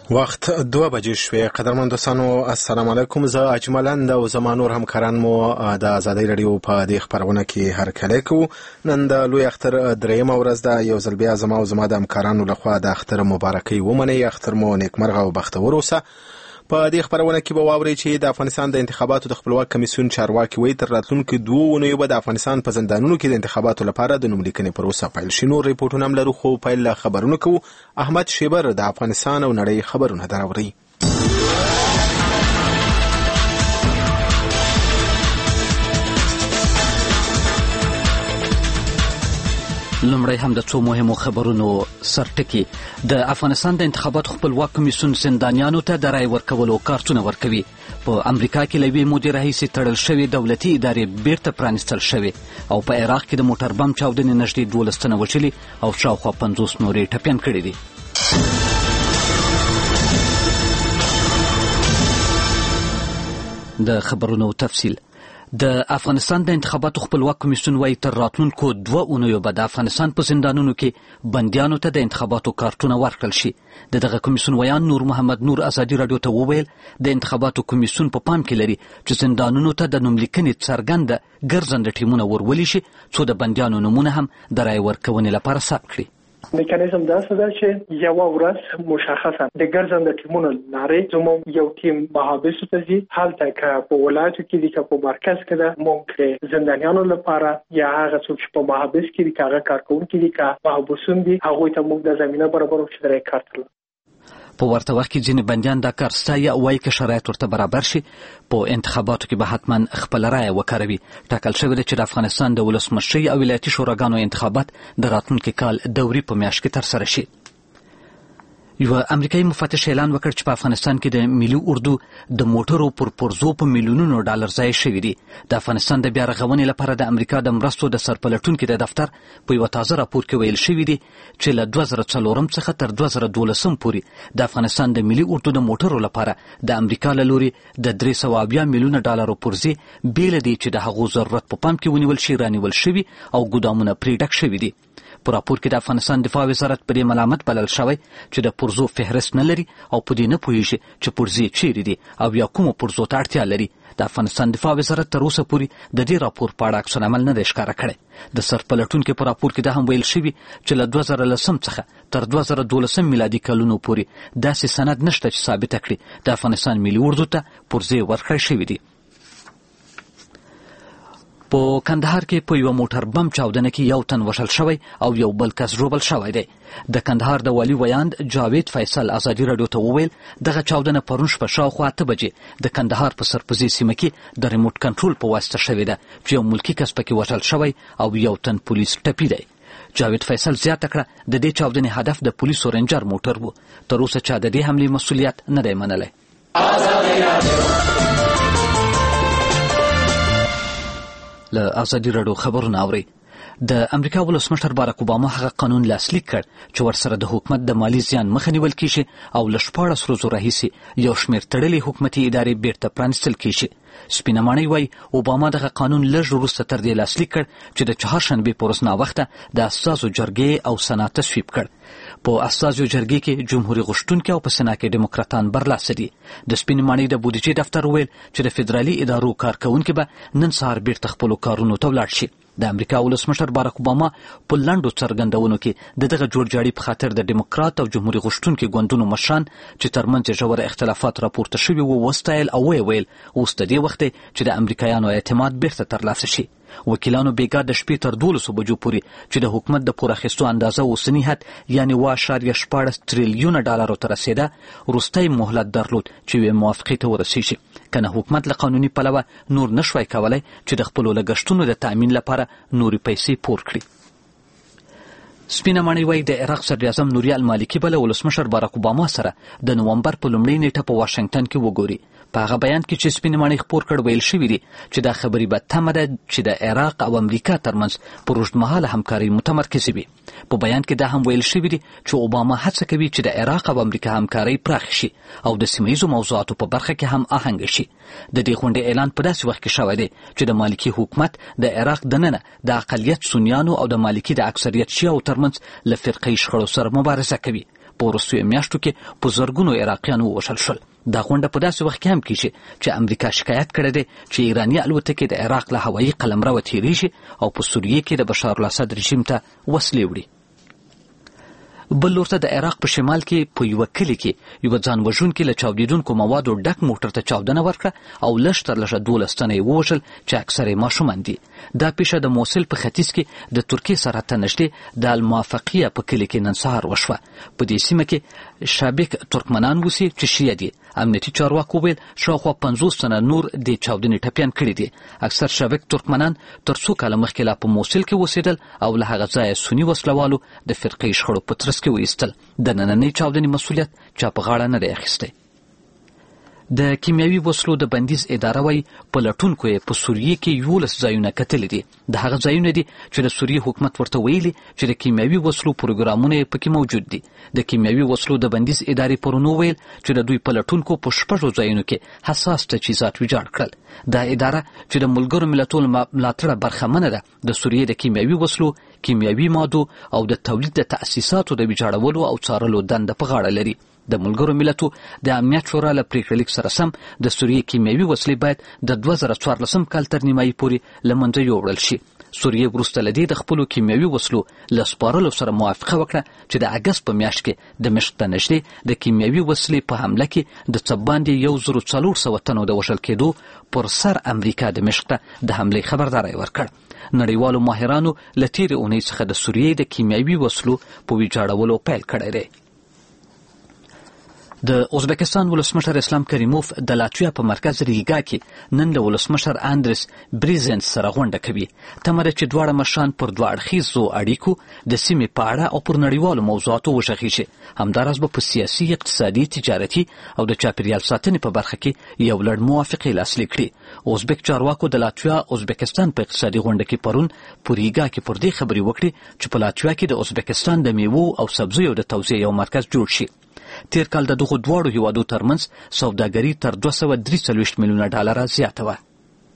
وخت 2 بجې شوې. قدرمن دوستانو السلام علیکم. زه اجملند او زما نور همکاران مو د آزادۍ رادیو په دې خبرونه کې هرکلی کوو. نن د لوی اختر درېیمه ورځ ده. یو ځل بیا زما او زما د همکارانو لخوا د اختر مبارکي ومنئ. اختر مو نیکمرغه او بختور اوسه. په دې خبرونه کې به واورئ چې د افغانستان د انتخاباتو د خپلواک کمیسیون چارواکي وایي تر راتلونکو 2 اونیو به د افغانستان په زندانونو کې د انتخاباتو لپاره د نوملیکنې پروسه پیل شي. نور ریپورټونه هم لرو خو پیل له خبرونو کوو. احمد شیبر د افغانستان او نړۍ خبرونه دراوړي. لمړی هم د څو مهمو خبرونو سرټکی. د افغانستان د انتخاباتو خپلواک کمیسیون زندانیانو ته د رای ورکولو کارتونه ورکوي. په امریکا کې لوی مودې راهیسې تړل شوی دولتي ادارې بیرته پرانیستل شوی او په عراق کې د موټر بم چاودنې نږدې 12 تنه وژلي او شاوخوا 50 نورې ټپیان کړي دي. د خبرونو تفصیل. د افغانستان د انتخاباتو خپلواک کمیسیون وايي تر راتلونکو 2 اونیو به د افغانستان په زندانونو کې بندیانو ته د انتخاباتو کارتونه ورکړل شي. دغه کمیسیون ویان نور محمد نور آزادي رادیو ته وویل د انتخاباتو کمیسیون په پام کې لري چې زندانونو ته د نوملیکنې څرګنده ګرځنده ټیمونه ورولي شي څو د بندیانو نومونه هم د رای ورکونې لپاره ثبت کړي. میکانیزم داسې ده چې یو ورځ مشخصه د ګرځنده ټیمونو لارې زموږ یو ټیم محابسو ته ځي. هلته که په ولایتو کې دي که په مرکز کې ده موږ زندانیانو لپاره یا هغه څوک چې په محابس کې دي که هغه کارکوونکي دي که محبوسون دي هغوی ته موږ د زمینه برابرو چې د رای کارت لري. په ورته وخت کې ځینې بندیان دا کار ستایي او وایي که شرایط ورته برابر شي په انتخاباتو کې به حتما خپل رایه وکاروي. ټاکل شوی ده چې د افغانستان د ولسمشرۍ او ولایتي شوراګانو انتخابات د راتلونکي کال دوري په میاشت کې ترسره شي. یو امریکایي مفتش اعلان وکړ چې په افغانستان کې د ملي اردو د موټرو پر پرزو په میلیونونو ډالر ضایع شوي دي. د افغانستان د بیا رغونې لپاره د امریکا د مرستو د سرپلټونکي د دفتر په یو تازه راپور کې ویل شوي دي چې له 2004 څخه تر 2012 پورې د افغانستان د ملي اردو د موټرو لپاره د امریکا له لوري د 380 میلیونه ډالرو پرزې بیل دي چې د هغو ضرورت په پام کې ونیول شي رانیول شوي او ګودامونه پرې ډک شوي دي. په راپور کې د افغانستان دفاع وزارت په دې ملامت بلل شوی چې د پرزو فهرست نه لري او په دې نه پوهیږي چې پرزې چیرې دي او یا کومو پرزو ته اړتیا لري. د افغانستان دفاع وزارت تر اوسه پورې د دې راپور په اړه عکس العمل نه دی ښکاره کړی. د سرپلټونکي په راپور کې دا هم ویل شوي چې له 2010 څخه تر 2012 میلادي کلونو پورې داسې سند نشته چې ثابته کړي د افغانستان ملي اردو ته پرزې ورکړل شوي دي. په کندهار کې په یو موټر بم چاودنه کې یو تن وژل شوی او یو بل کس ژوبل شوی دی. د کندهار د والي ویاند جاوید فیصل آزادي رادیو ته وویل دغه چاودنه پرون شپه شاوخوا 8 بجې د کندهار په سرپزي سیمه کې د ریموټ کنټرول په واسطه شوې ده چې یو ملکی کس پکې وژل شوی او یو تن پولیس ټپي دی. جاوید فیصل زیاته کړه د دې چاودنې هدف د پولیسو رینجر موټر وو. تر اوسه چا د دې حملې مسؤلیت نه دی منلی. له آزادي رادیو خبرونه اورئ. د امریکا ولسمشر باراک اوباما هغه قانون لاسلیک کړ چې ورسره د حکومت د مالی زیان مخه نیول کیږي او له 14 ورځو راهیسې یو شمېر تړلې حکومتي ادارې بیرته پرانیستل کیږي. سپینه ماڼۍ وایي اوباما دغه قانون لږ وروسته تر دې لاسلیک کړ چې د چهارشنبې په ورځ ناوخته د اساسو جرګې او سنا تصویب کړ. په اساسو جرګې کې جمهوریت غوښتونکي او په سنا کې ډیموکراتان برلاسه دي. د سپینې ماڼۍ د بودیجې دفتر ویل چې د فدرالي ادارو کارکوونکي به نن سهار بیرته خپلو کارونو ته ولاړ شي. د امریکا ولسمشر باراک اوباما په لنډو څرګندونو کې دغه جوړجاړي په خاطر د ډیموکرات او جمهوریت غوښتونکي ګوندونو مشران چې ترمنځ ژور اختلافات راپورته شوي وو وستایل او ویل اوس د دې وخت چې د امریکایانو اعتماد بیرته ترلاسه شي. وکیلانو بیګا د شپې تر 12 بجو پورې چې د حکومت د پور اخیستو اندازه اوسنی حد یعنی 1.14 تریلیونه ډالرو ته رسیده وروستی مهلت درلود چې یوې موافقې ته ورسیږي. کنه حکومت له قانوني پلوه نور نشوای کولی چې د خپلو لګښتونو د تأمین لپاره نورې پیسې پور کړي. سپینه ماڼۍ وایي د عراق صدراعظم نوري المالکي به له ولسمشر باراک اوباما سره د نومبر په لومړۍ نیټه په واشنګټن کې وګوري. په هغه بیان کې چې سپینه ماڼۍ خپور کړ ویل شوي دي چې دا خبرې به تمه ده چې د عراق او امریکا ترمنځ پر اوږدمهاله همکارۍ متمرکزې وي. په بیان کې دا هم ویل شوي دي چې اوباما هڅه کوي چې د عراق او امریکا همکارۍ پراخه شي او د سیمه ییزو موضوعاتو په برخه کې هم آهنګ شي. د دې غونډې اعلان په داسې وخت کې شوی دی چې د مالکي حکومت د عراق دننه د اقلیت سنیانو او د مالکي د اکثریت شیعو ترمنځ له فرقه‌یي شخړو سره مبارزه کوي. په وروستیو میاشتو کې په زرګونو عراقیان ووژل شول. دا غونډه په داسې وخت کې هم کیږي چې امریکا شکایت کړی دی چې ایراني الوتکې د عراق له هوایي قلمرو تیریږي او په سوریه کې د بشار الاسد رژیم ته وسلې وړي. بل لورته د عراق په شمال کې په یو کلی کې یو ځان وژونکي له چاودیدونکو موادو ډک موټر ته چاودنه ورکړه او لږ تر لږه 12 تنه یې ووژل چې اکثر یې ماشومان دي. دا پیښه د موصل په ختیځ کې د ترکیې سره ته نږدې د الموافقیه په کلي کې نن سهار وشوه. په دې سیمه کې شابک ترکمنان اوسي چې شیعه دي. امنیتي چارواکو ویل شاوخوا 50 تنه نور د چاودنې ټپیان کړي دي. اکثر شابک ترکمنان تر څو کاله مخکې لا په موصل کې اوسېدل او له هغه ځایه سني وسلوالو د فرقې شخړو په ترڅ کې وایستل. د نننۍ چاودنې مسؤلیت چا په غاړه نه دی اخیستی. د کیمیاوي وسلو د بندیز اداره وايي پلټونکو یې په سوریه کې 11 ځایونه کتلي دي. د هغه ځایونه دي چې د سوریه حکومت ورته ویلي چې د کیمیاوي وسلو پروګرامونه یې پکې موجود دي. د کیمیاوي وسلو د بندیز ادارې پرونو ویل چې د دوی پلټونکو په 6 ځایونو کې حساس تجهیزات ویجاړ کړل. دا اداره چې د ملګرو ملتونو ملاتړه برخمنه ده د سوریه د کیمیاوي وسلو، کیمیاوي مادو او د تولید د تأسیساتو د ویجاړولو او څارلو دنده په غاړه لري. د ملګرو ملتو د امنیت شورا له پریکړې لیک سره سم د سوریې کیمیاوي وسلې باید د 2014 کال تر نیمایي پورې له منځه یوړل شي. سوریه وروسته له دې د خپلو کیمیاوي وسلو له سپارلو سره موافقه وکړه چې د اګست په میاشت کې دمشق ته نږدې د کیمیاوي وسلې په حمله کې د څه باندې 1400 تنو د وژل کېدو پر سر امریکا دمشق ته د حملې خبرداری ورکړ. نړیوالو ماهرانو له تېرې اونۍ څخه د سوریې د کیمیاوي وسلو په ویجاړولو پیل کړی دی. د ازبکستان ولسمشر اسلام کریموف د لاتویا په مرکز ریګا کې نن له ولسمشر اندریس بریزنس سره غونډه کوي. تمه ده چې دواړه مشران پر دوه اړخیزو اړیکو د سیمې په اړه او پر نړیوالو موضوعاتو وغږیږي. همداراز به په سیاسي، اقتصادي، تجارتي او د چاپیریال ساتنې په برخه کې یو لړ موافقې لاسلیک کړي. ازبک چارواکو د لاتویا ازبکستان په اقتصادي غونډه کې پرون په ریګا کې پر دې خبرې وکړي چې په لاتویا کې د ازبکستان د میوو او سبزیو د توزیع یو مرکز جوړ شي. تیر کال د دغو دواړو هیوادو ترمنځ سوداګري تر 243 میلیونه ډالره زیاته وه.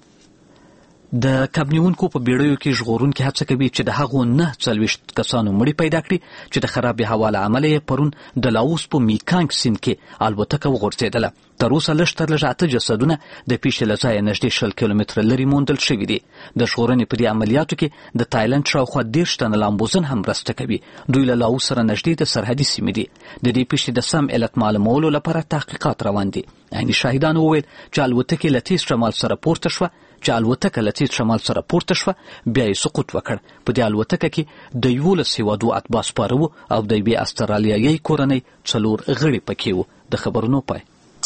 د کب نیونکو په بیړیو کې ژغورونکي هڅه کوي چې د هغو 49 کسانو مړي پیدا کړي چې د خرابې هوا له امله یې پرون د لاوس په میکانګ سیند کې الوتکه وغورځېدله. تر اوسه لږ تر لږه 8 جسدونه د پیښې له ځایه نږدې 20 کیلومتره لرې موندل شوي دي. د ژغورنې په دې عملیاتو کې د تایلند شاوخوا 10 تنه لامبوزن هم مرسته کوي. دوی له لاوس سره نږدې د سرحدي سیمې دي. د دې پیښې د سم علت معلومولو لپاره تحقیقات روان دي. عیني شاهدانو وویل چې الوتکې له تیز شمال سره پورته شوه بیا یې سقوط وکړ. په دې الوتکه کې د 11 هیوادو اتباع سپاره وو او د یوې استرالیایي کورنۍ 4 غړي پکې وو. د خبرونو پای.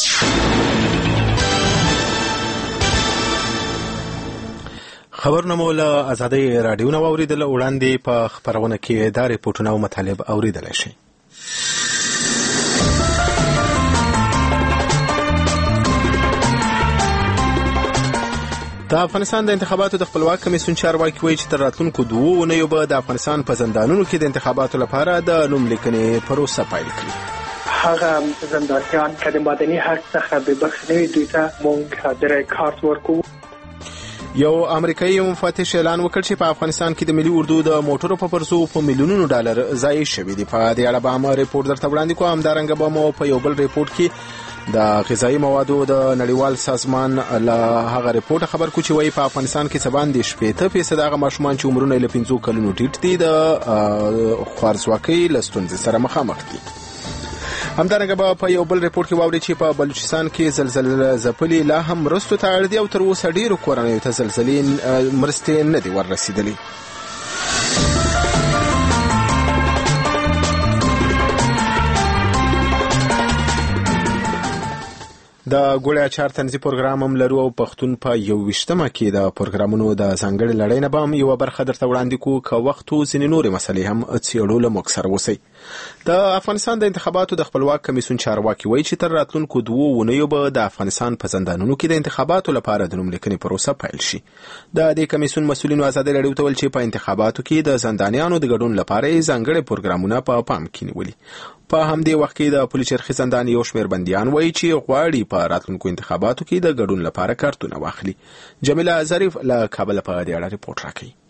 خبرونه مو له ازادۍ راډیو نه واوریدل. وړاندې په خبرونه کې دا ریپورټونه او مطالب اوریدلی شئ. د افغانستان د انتخاباتو د خپلواک کمیسیون چارواکي وایي چې تر راتلونکو 2 اونیو به د افغانستان په زندانونو کې د انتخاباتو لپاره د نوم لیکنې پروسه پیل کړي. هغه زندانیان که د مدني حق څخه بې برخې نه وي دوی ته موږ د رای کارت ورکوو. یو امریکایي مفتش اعلان وکړ چې په افغانستان کې د ملي اردو د موټرو په پرزو په میلیونونو ډالر ضایع شوي دي. په دې اړه به هم ریپورت درته وړاندې کوم. همدارنګه به مو په یو بل ریپورت کې د غذایي موادو د نړیوال سازمان له هغه ریپورت خبر کو چې وایي په افغانستان کې څه باندې 70% هغه ماشومان چې عمرونه له 15 کلونو ټیټ دي د خوارځواکۍ له ستونزې سره مخامخ دي. همدارنګه به په یو بل ریپورت کې واوري چې په بلوچستان کې زلزلې ځپلي لا هم مرستو ته اړ دي او تر اوسه ډیرو کورنیو ته زلزلې مرستې نه دي وررسېدلې. د ګوړې اچار تنظیم پروګرام هم لرو او پښتون په 21مه کې د پروګرامونو د ځانګړي لړۍ نه به هم یو برخه درته وړاندې کوو که وخت و ځینې نورې مسلې هم څېړو. له موږ سره اوسئ. د افغانستان د انتخاباتو د خپلواک کمیسیون چارواکي وایي چې تر راتلونکو 2 اونیو به د افغانستان په زندانونو کې د انتخاباتو لپاره د نوم لیکنې پروسه پیل شي. د دې کمیسیون مسؤلینو ازادي راډیو ته ویل چې په انتخاباتو کې د زندانیانو د ګډون لپاره ځانګړي پروګرامونه په پام کې نیولي. په همدې وخت کې د پولیس چرخي زندان یو شمېر بندیان وایي چې غواړي په راتلونکو انتخاباتو کې د ګډون لپاره کارتونه واخلي. جمیله ظریف له کابل په دې اړه ریپورت راکوي.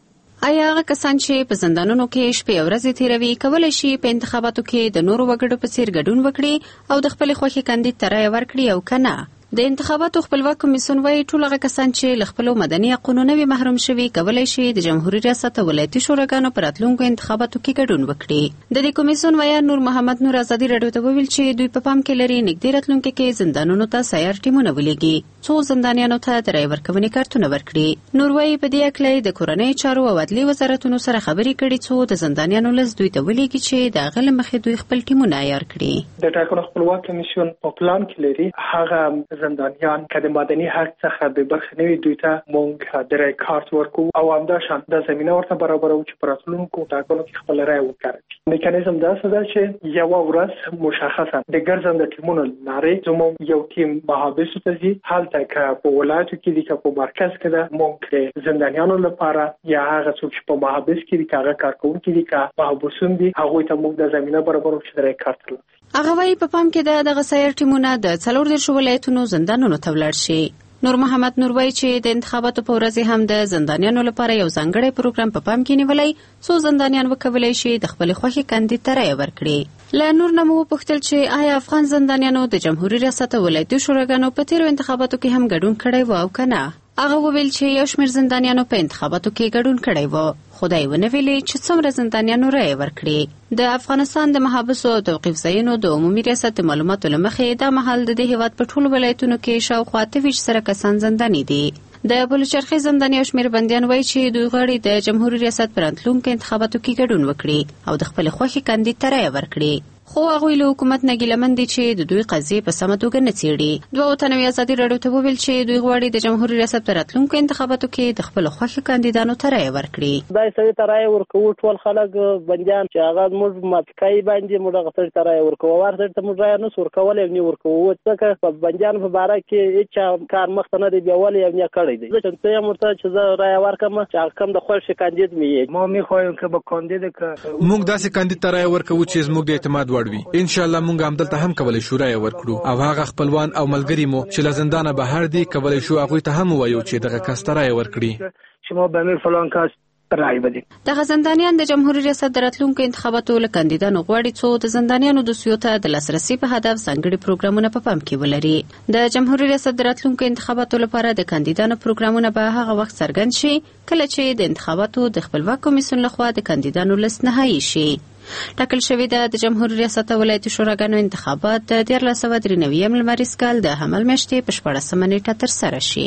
آیا هغه کسان چې په زندانونو کې شپې او ورځې تیروي کولی شي په انتخاباتو کې د نورو وګړو په څیر ګډون وکړي او د خپل خوښې کاندید ته رایه ورکړي او کنه؟ د انتخاباتو خپلواک کمیسیون وايي ټول هغه کسان چې له خپلو مدني حقونو نه وي محروم شوي کولی شي د جمهوریت ریاست او ولایتي شوراګانو په راتلونکو انتخاباتو کې ګډون وکړي. د دې کمیسیون وایي نور محمد نور ازادي راډیو ته وویل چې دوی په پام کې لري نږدې راتلونکي کې زندانونو ته سیار ټیمونه ولېږي څو زندانیانو ته د رایې ورکونې کارتونه ورکړي. نور وايي په دې اړه د کورنۍ چارو او عدلي وزارتونو سره خبرې کړي څو د زندانیانو لس دوی ته ولېږي چې د هغه له مخې دوی خپل ټیمونه عیار کړي. د ټاکنو خپلواک کمیسیون په پلان کې لري هغه زندانیان د مدني حق څخه به برخه نه وي دوی ته مونږ د رای کارت ورکو او همداشان د زمينه ورته برابرو چې پر راتلونکو ټاکنو کې خپل رای وکړي. میکانیزم دا څه ده چې یو ورځ مشخصه د ګرځنده ټیمونو لاري زموږ یو ټیم محابسو ته ځي حالته که په ولایتو کې دي که په مرکز کې ده مونږ زندانیانو لپاره یا هغه څوک چې په محابس کې دي که هغه کارکونکي دي که محبوسون دي هغوی ته مونږ د زمينه برابرو چې د رای کارت لري. هغه وايي په پام کې دغه سایر ټیمونه د 14 ولایتونو زندانونو ته ولاړ شي. نور محمد نور وايي چې د انتخاباتو په ورځ هم د زندانیانو لپاره یو ځانګړی پروګرام په پام کې نیولای څو زندانیان وکولای شي د خپل خوښي کاندید ته رایه ورکړي. له نور نمو پوښتل چې آیا افغان زندانیانو د جمهوریت ریاست او ولایتي شوراګانو په تیرو انتخاباتو کې هم ګډون کړی و او کنه؟ هغه وویل چې یو شمېر زندانیانو په انتخاباتو کې ګډون کړی و خدای ونه ویلي چې څومره زندانیانو رایه ورکړي. د افغانستان د محابسو او توقیف ځایونو د عمومي ریاست د معلوماتو له مخې دا مهال د دې هیواد په ټولو ولایتونو کې شاوخوا 28 سره کسان زنداني دي. د بلوچرخي زنداني او شمېر بندیان وایي چې دوی غواړي د جمهوریت ریاست په راتلونکو انتخاباتو کې ګډون وکړي او د خپل خوښې کاندید ته رایه ورکړي. خو هغوی له حکومت نه ګیلمن دي چې د دوی قضیې په سمه توګه نه څېړي. دوه تنوي ازادي راډیو ته وویل چې دوی غواړي د جمهوریت ریاست په راتلونکو انتخاباتو کې د خپل خوښې کاندیدانو ته رایه ورکړي. دا سړي ته رایه ورکوو ټول خلک بندیان چې هغه موږ مافکای باندې موږ هغه سړي ته رایه ورکوو ورته ته موږ رایه نه ورکولی او نه ورکوو ځکه په بندیانو په باره کې هېچا کار مخته نه دی بیولی او نه کړی دی. زه چمتو یم ورته چې زه رایه ورکړم چې هغه کوم د خوښې کاندید مې یې ما میخوایم که به کاندید موږ داسې کاندید ته رایه ورکوو چې زموږ د اعتماد وړ وي. انشاءالله مونږ هم دلته هم کولای شو رایه ورکړو او هغه خپلوان او ملګری مو چې له زندانه بهر دي کولای شو هغوی ته هم ووایو چې دغه کس ته رایه ورکړي. شما به مې فلان کس رایه بدید. دغه زندانیان د جمهوریت ریاست د راتلونکو انتخاباتو له کاندیدانو غواړي څو د زندانیانو دوسیو ته د لاسرسي په هدف ځانګړي پروګرامونه په پام کې ولري. د جمهوریت ریاست د راتلونکو انتخاباتو لپاره د کاندیدانو پروګرامونه به هغه وخت څرګند شي کله چې د انتخاباتو د خپلواک کمیسیون لخوا د کاندیدانو لیست نهایی شي. ټاکل شوی د جمهوریت ریاست او ولایتي شوراګانو انتخابات د 1993 لمریز کال د حمل میاشتې په 14 نیټه ترسره شي.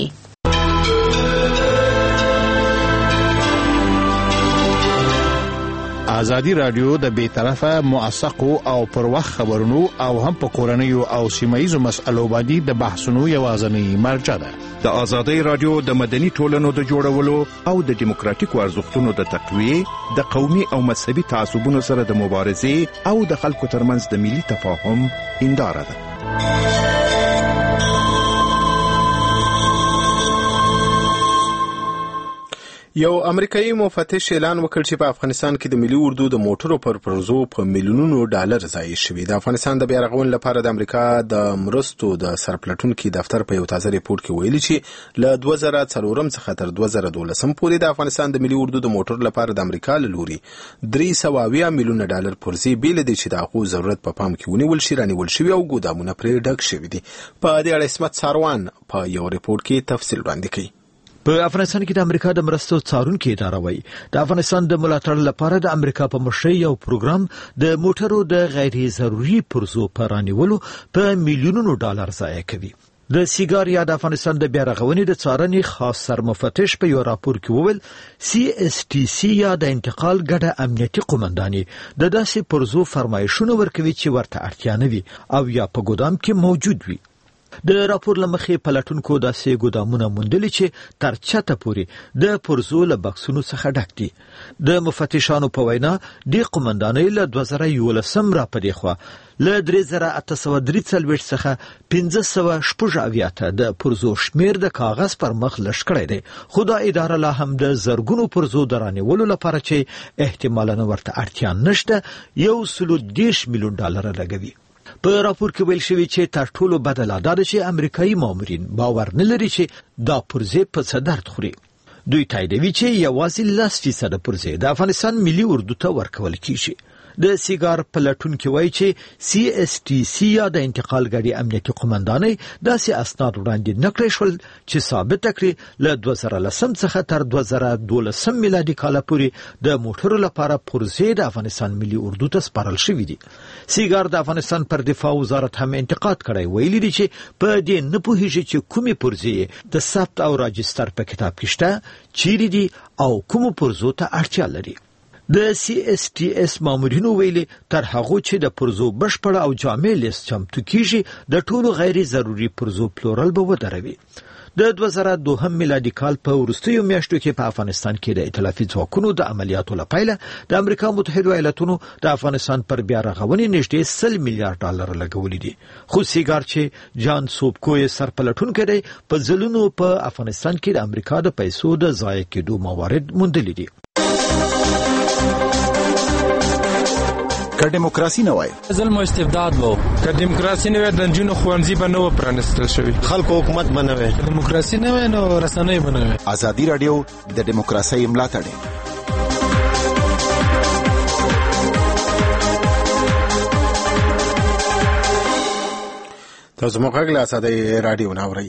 ازادي رادیو د بیطرفه موثقو او پر وخت خبرونو او هم په کورنیو او سیمایي مسألو باندې د بحثونو یوازنی مرجع ده. د ازادي رادیو د مدني ټولنو د جوړولو او د دیموکراتیکو ارزښتونو د تقویه د قومي او مذهبي تعصبونو سره د مبارزې او د خلکو ترمنځ د ملي تفاهم هنداره ده. یو امریکایي مفتش اعلان وکړ چې په افغانستان کې د ملي اردو د موټرو پر پرزو په میلیونونو ډالر ضایع شوي. د افغانستان د بیا رغونې لپاره د امریکا د مرستو د سرپلټونکي دفتر په یو تازه ریپورت کې ویلي چې له 2004 څخه تر 2012 پورې د افغانستان د ملي اردو د موټر لپاره د امریکا له لوري 320 میلیونه ډالر پرزې بیل دي چې د هغو ضرورت په پام کې ونیول شي رانیول شوي او ګودامونه پرې ډک شوي دي. په دې اړه اسمت ساروان په یو ریپورت کې تفصیل وړاندې کوي. په افغانستان کې د امریکا د مرستو څارونکو اداره وایي د افغانستان د ملاتړ لپاره د امریکا په مشرۍ یو پروګرام د موټرو د غیر ضروري پرزو په رانیولو په میلیونونو ډالر ضایع کوي. د سیګار یا د افغانستان د بیا رغونې د څارنې خاص سرمفتش په یو راپور کې وویل CSTC یا د انتقال ګډه امنیتي قومنداني د داسې پرزو فرمایشونه ورکوي چې ورته اړتیا نه وي او یا په ګودام کې موجود وي. د راپور لمخې پلټونکو داسې ګودامونه موندلي چې تر چته پورې د پرزو له بکسونو څخه ډک دي. د مفتشانو په وینا د قومندانۍ له 2011 را پدې خوا له 3843 څخه 1570 ته د پرزو شمیر د کاغذ پر مخ لږ کړی دی. خو دا اداره لا هم د زرګونو پرزو درانیولو لپاره چې احتمالاً ورته اړتیا نشته 110 میلیون ډالر لګوي. په راپور کې ویل شوی چې تر ټولو بده لا دا چې امریکایي مامورین باور نه لري چې دا پرزې په څه درد خوري. دوی تاییدوي چې یوازې 10% پرځې د افغانستان ملي اردو ته ورکول کیږي. د سیګار پلټونکو وایي چې CSTC یا د انتقال غړي امنیتي قومندانۍ داسې اسناد وړاندې نکړي شول چې ثابت کړي له 2010 څخه تر 2012 میلادي کال پورې د موټرو لپاره پرځې د افغانستان ملي اردو ته سپارل شوې دي. سیګار د افغانستان پر دفاع وزارت هم انتقاد کړی، ویلي دي چې په دې نه پوهیږي چې کومې پرځې د ثبت او راجستر په کتاب کې شته، چیرې دي او کومو پرځو ته اړتیا لري. د CSTS مامورینو ویلي تر هغه چې د پرزو بشپړ او جامع لیست چمتو کیږي د ټولو غیر ضروري پرزو پلورل به ودروي. د 2002 میلادي کال په وروستیو میاشتو کې په افغانستان کې د ائتلافي ځواکونو د عملیاتو لپاره د امریکا متحده ایالاتونو د افغانستان پر بیا رغونې نږدې 100 میلیارډ ډالر لګولي دي. خو سیګار چې جان سوبکوی سرپلټونکو دی په ځلونو په افغانستان کې د امریکا د پیسو د ضایع کېدو موارد موندلي دي. که دیموکراسي نه وای ظلم او استبداد وو، که دیموکراسي نه وای د نجونو ښوونځي به نه و پرانیستل شوي، خلکو حکومت به نه وای، دیموکراسي نه وای نو رسنۍ به نه وای. ازادي رادیو د دیموکراسي ملاتړ تاسو مو غږ له ازادي رادیو ناوړئ.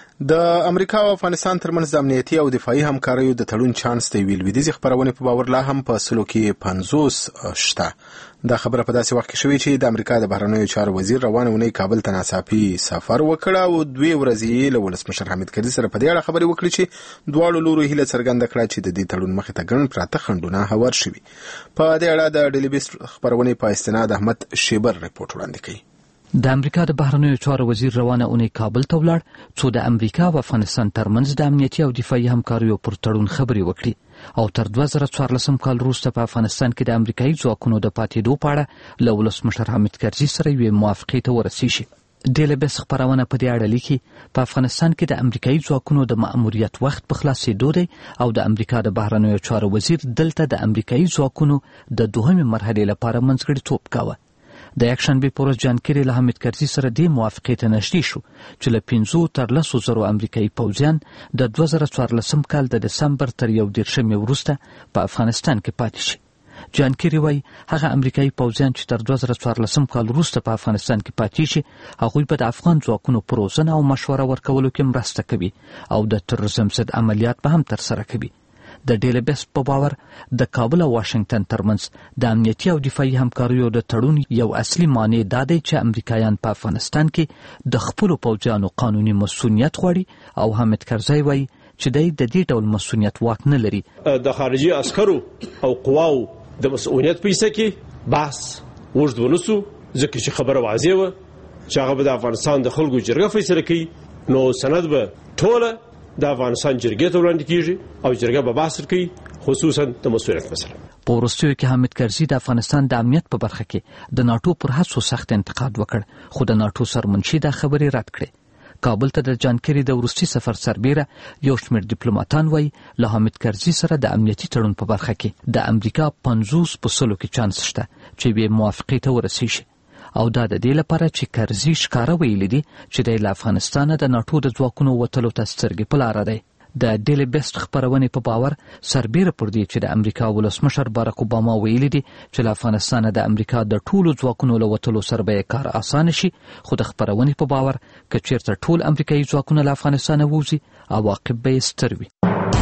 د امریکا او افغانستان ترمنځ د امنیتي او دفاعي همکاریو د تړون چانس د ویلویدیزي خبرونه په باور لا هم په سلو کې 50 شته. دا خبره په داسې وخت کې شوې چې د امریکا د بهرنیو چارو وزیر روانه ونې کابل ته ناڅاپي سفر وکړ او 2 ورځې له ولسمشر حامد کرزي سره په دې اړه خبرې وکړې چې دواړو لورو هیله څرګنده کړه چې د دې تړون مخې ته ګڼ پراته خنډونه هوار شوي. په دې اړه د ډیلی بیس خبرونه په استناد احمد شیبر رپورټ وړاندې کړي. د امریکا د بهرنیو چارو وزیر روانه اونۍ کابل ته ولاړ څو د امریکا او افغانستان ترمنځ د امنیتي او دفاعي همکاریو پر تړون خبرې وکړي او تر 2014 کال وروسته په افغانستان کې د امریکایي ځواکونو د پاتېدو په اړه له ولسمشر حامد کرزي سره یوې موافقې ته ورسیږي. ډیلی بیس خبرونه په دې اړه لیکي په افغانستان کې د امریکایي ځواکونو د مأموریت وخت په خلاصېدو دی او د امریکا د بهرنیو چارو وزیر دلته د امریکایي ځواکونو د دوهمې مرحلې لپاره منځګړیتوب کاوه. د یکشنبه پر ورځ جان کیری له حامد کرزي سره د موافقې ته نږدې شو چې له 5 تر 10 زره امریکایي پوځیان د 2014 کال د دسمبر تر 11 وروسته په افغانستان کې پاتې شي. جان کیری وایي هغه امریکایي پوځیان چې تر 2014 کال وروسته په افغانستان کې پاتې شي هغوی به د افغان ځواکونو پر روزنه او مشوره ورکولو کې مرسته کوي او د تروریزم ضد عملیات به هم ترسره کوي. د ډیلی بیس په باور د کابل او واشنگټن ترمنځ د امنیتي او دفاعي همکاریو د تړون یو اصلي معنی دا دی چې امریکایان په افغانستان کې د خپلو پوځیانو قانوني مسؤلیت غواړي او حامد کرزي وایي چې د دې ډول مسؤلیت واک نه لري. د خارجي عسکرو او قواو د مسؤلیت په څه کې بحث وژد ونسو ځکه چې خبره واضح و چې هغه د افغانستان د خلکو جرګه فیصله کوي نو سند به ټوله د افغانستان جرګې ته وړاندې کیږي او جرګه به بحث کوي خصوصا د مسؤلیت مسله. په وروستیو کې حامد کرزي د افغانستان د امنیت په برخه کې د ناتو پر هڅو سخت انتقاد وکړ خو د ناتو سرمنشي دا خبرې رد کړې. کابل ته د جان کیری د وروستي سفر سربیره یو شمېر ډیپلوماټان وایي له حامد کرزي سره د امنیتي تړون په برخه کې د امریکا 50% کې چانس شته چې به موافقې ته ورسیږي او دا د دې لپاره چې کرزي ښکاره ویلي دي چې د افغانستان د ناتو د ځواکونو وتلو ته سترګې په لاره دی. د ډیلی بیس خبرونې په باور سربیره پر دې چې د امریکا ولسمشر باراک اوباما ویلي دي چې له افغانستان د امریکا د ټولو ځواکونو له وتلو سره به کار اسانه شي خو د خبرونې په باور که چیرته ټول امریکایي ځواکونه له افغانستان ووځي عواقب به ستر وي.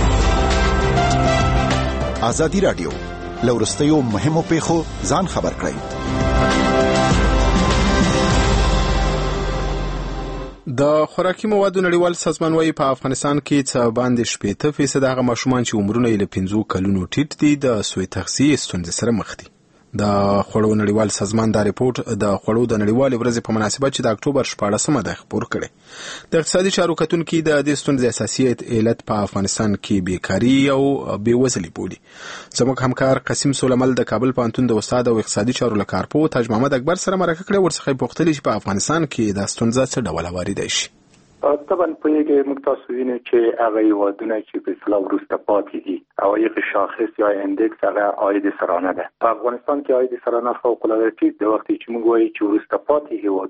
ازادي رادیو لورستیو مهمو پیښو ځان خبر کړئ. د خوراکي موادو نړیوال سازمان وايي په افغانستان کې څه باندې 80% هغه ماشومان چې عمرونه یې له 5 کلونو ټیټ دي د سوی تغذیې ستونزې سره مخ دي. د خوړو نړیوال سازمان دا ریپورت د خوړو د نړیوال ورځې په مناسبت چې د اکتوبر 14مه د خبر کړي. د اقتصادي چارو کتونکو د دې ستونزې اساسي علت په افغانستان کې بیکاری او بیوزلي بولي. زموږ همکار قاسم سولمل د کابل پوهنتون د استاد او اقتصادي چارو لکارپو تاج محمد اکبر سره مرکه کړې ورڅخه پوښتنه چې په افغانستان کې د ستونزې څه ډول واردای شي. طبعا په یوه مقتاسو ویني چې هغه یوادونه چې په اصطلاح ورسته پاتې دي او یو شاخص یا اندکس هغه عاید سرانه ده. په افغانستان کې عاید سرانه فوق العاده ټیټ د وخت چې موږ وایو چې ورسته پاتې هیوادونه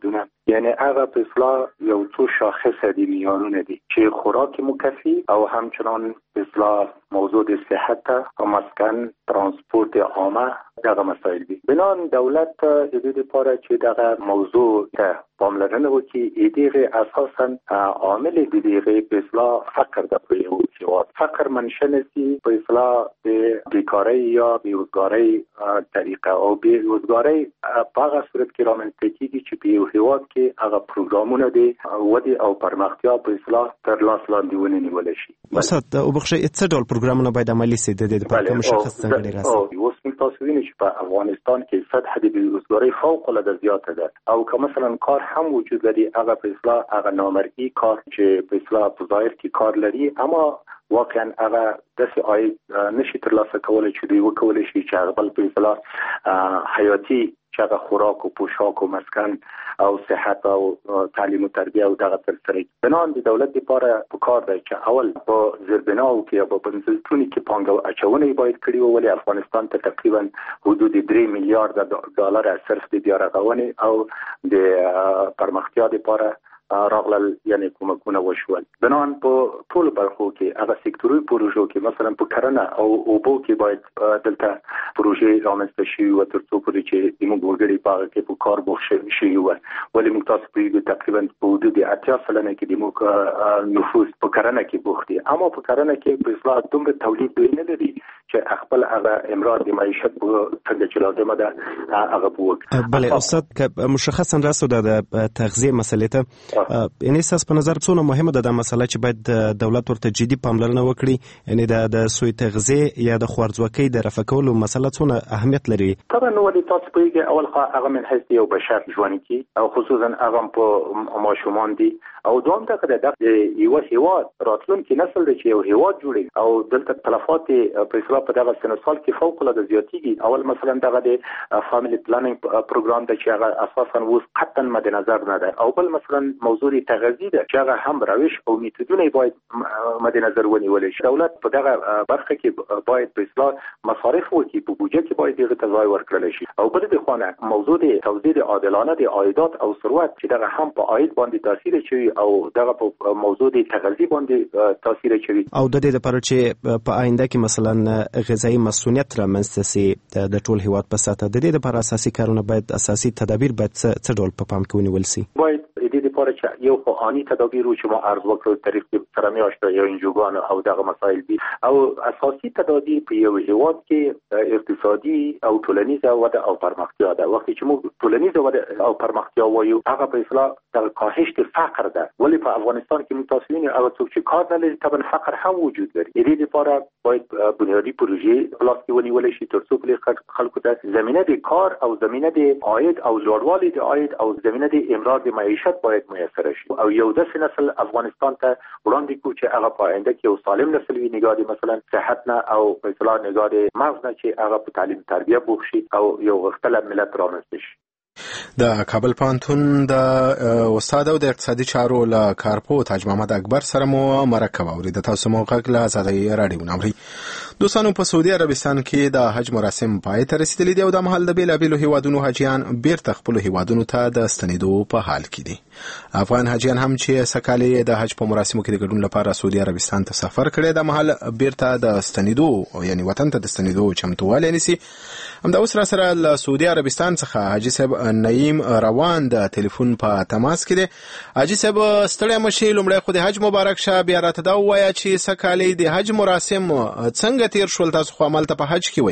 یعنی هغه په اصطلاح یو څو شاخصه دي معیارونه دي چې خوراک مکفی او همچنان په اصطلاح موضوع د صحت او مسکن ترانسپورت عامه دغه مسائل دي. بنان دولت د دې لپاره چې دغه موضوع ته پاملرنه وکړي دغه اساسا عامل د دغه په اصطلاح فقر د پیوستو فقر منشنسي په اصطلاح د بیکاری یا بیروزګاری طریقه او بیروزګاری په هغه صورت کې رامنځته کیږي چې په یو هیواد کې هغه پروګرامونه دي ودی او پرمختیا په اصطلاح تر لاس لاندې ونیول شي. استاد وبخښئ څه ډول پروګرامونه باید عملي سي د دې لپاره مشخص څنګه راځي؟ اوس تاسو وینئ چې په افغانستان کې سطح د بیروزګاری فوق العاده زیاته ده او که مثلا کار هم وجود لري هغه په اصطلاح هغه نامرئی کار چې په اصطلاح په ظاهر کې کار لري اما واقعا هغه داسې عاید نشي ترلاسه کولی چې دوی وکولی شي چې هغه بل په اصطلاح حیاتي چې هغه خوراک او پوشاک او مسکن او صحت او تعلیم او تربیه او دغه ترسره بنان د دولت لپاره په کار دی چې اول په زیربناو کې او په بنسټونو کې پانګه اچونه باید کړي وي افغانستان ته تقریبا حدود 3 میلیارډ ډالر صرف د بیارغونې او د پرمختیا لپاره راغلل یعنی کومکونه وشول. بنان په ټول برخو کې هغه سکتوري پروژو کې مثلا په کرنه او اوبو کې باید دلته پروژې رامنځته شي او ترڅو پورې چې موږ وګړي په هغه کې په کار بوخت شي ولې موږ تاسو په تقریبا په حدود 80% کې موږ نفوس په کرنه کې بوخت دي اما په کرنه کې په اصلاح دومره تولید نه لري چې خپل هغه امرار د معیشت په څنګه چې لازم ده هغه بوک. بله استاد مشخصا راستو د تغذیه مسلې ته یعنی اساس په نظر څونه مهمه ده د مسله چې باید دولت ورته جدي پاملرنه وکړي یعنی د سوی تغذیه یا د خوارځواکۍ د رفع کولو مسله څونه اهمیت لري؟ طبعا نو د تاسو په اول هغه من حیث یو بشر ژوند کی او خصوصا هغه په ماشومان دي او دوم دغه د یو هیواد راتلونکي نسل دی چې یو هیواد جوړي او دلته تلفات په اصطلاح په دغه سن سال کې فوق العاده زیاتېږي. اول مثلا دغه د فاميلي پلانینګ پروګرام د چې هغه اساسا اوس قطعا مد نظر نه ده او بل مثلا موضوع تغذیه ده چې هغه هم روش او میتودونه باید مد نظر ونیول شي. دولت په دغه برخه کې باید په اصطلاح مصارف وکړي په بودجه کې باید دغه تضای ورکړل شي او بل د خانه موضوع د توزیع عادلانه د عایدات او ثروت چې دغه هم په عاید باندې تاثیر کوي او دغه په موضوع د تغذیه باندې تاثیر کوي او د دې لپاره چې په آینده کې مثلا غذایی مسؤلیت رامنځته سي د ټول هیواد په ساته د دې لپاره اساسي کارونه باید اساسي تدابیر باید څه ډول په پام کې ونیول سي؟ باید د دې لپاره چې یو قانوني تدابیر چې ما عرض وکړو طریق سره میاشته یو انجوګان او دغه مسائل دي او اساسي تدابیر په یو هیواد کې اقتصادي او ټولنیزه وده او پرمختیا ده. وخت چې موږ ټولنیزه وده او پرمختیا وایو هغه په اصطلاح د کاهش فقر ده ولی په افغانستان کې متاسفین او څوک چې کار نه لري طبعا فقر هم وجود لري. د دې لپاره باید بنیادی پروژې پلاس کې ونیول شي ترڅو په خلکو ته زمينه د کار او زمينه د عاید او لوړوالي د عاید او زمينه د امرار د معیشت باید میسر شي او یو داسې نسل افغانستان ته وړاندې کو چې هغه په آینده کې یو سالم نسل وي نگاه مثلا صحت نه او په اصطلاح نگاه مغز نه چې هغه په تعلیم تربیه بوخشي او یو غښتل ملت رامنځته شي. د کابل پوهنتون د استاد او د اقتصادي چارو له کارپو تاج محمد اکبر سره مو مرکه واورید. تاسو مو غږ له آزادۍ رادیو نمرې دوستانو په سعودي عربستان کې د حج مراسم پای ته رسیدلي دي او د محل د بیلابیلو هیوادونو حاجیان بیرته خپل هیوادونو ته د ستنېدو په حال کې دي. افغان حاجیان هم چې سکالي د حج په مراسمو کې د ګډون لپاره سعودي عربستان ته سفر کړي د محل بیرته د ستنېدو یعنی وطن ته د ستنېدو چمتووالی نیسي. همدا اوس را سره له سعودي عربستان څخه حاجي صاحب نعیم روان د ټلیفون په تماس کې دی. حاجي صاحب ستړی مشي لومړی خو د حج مبارک شه بیا راته دا ووایه چې سکالي د حج مراسم څنګه تیر شول تاسو خو عمل ته په حج کې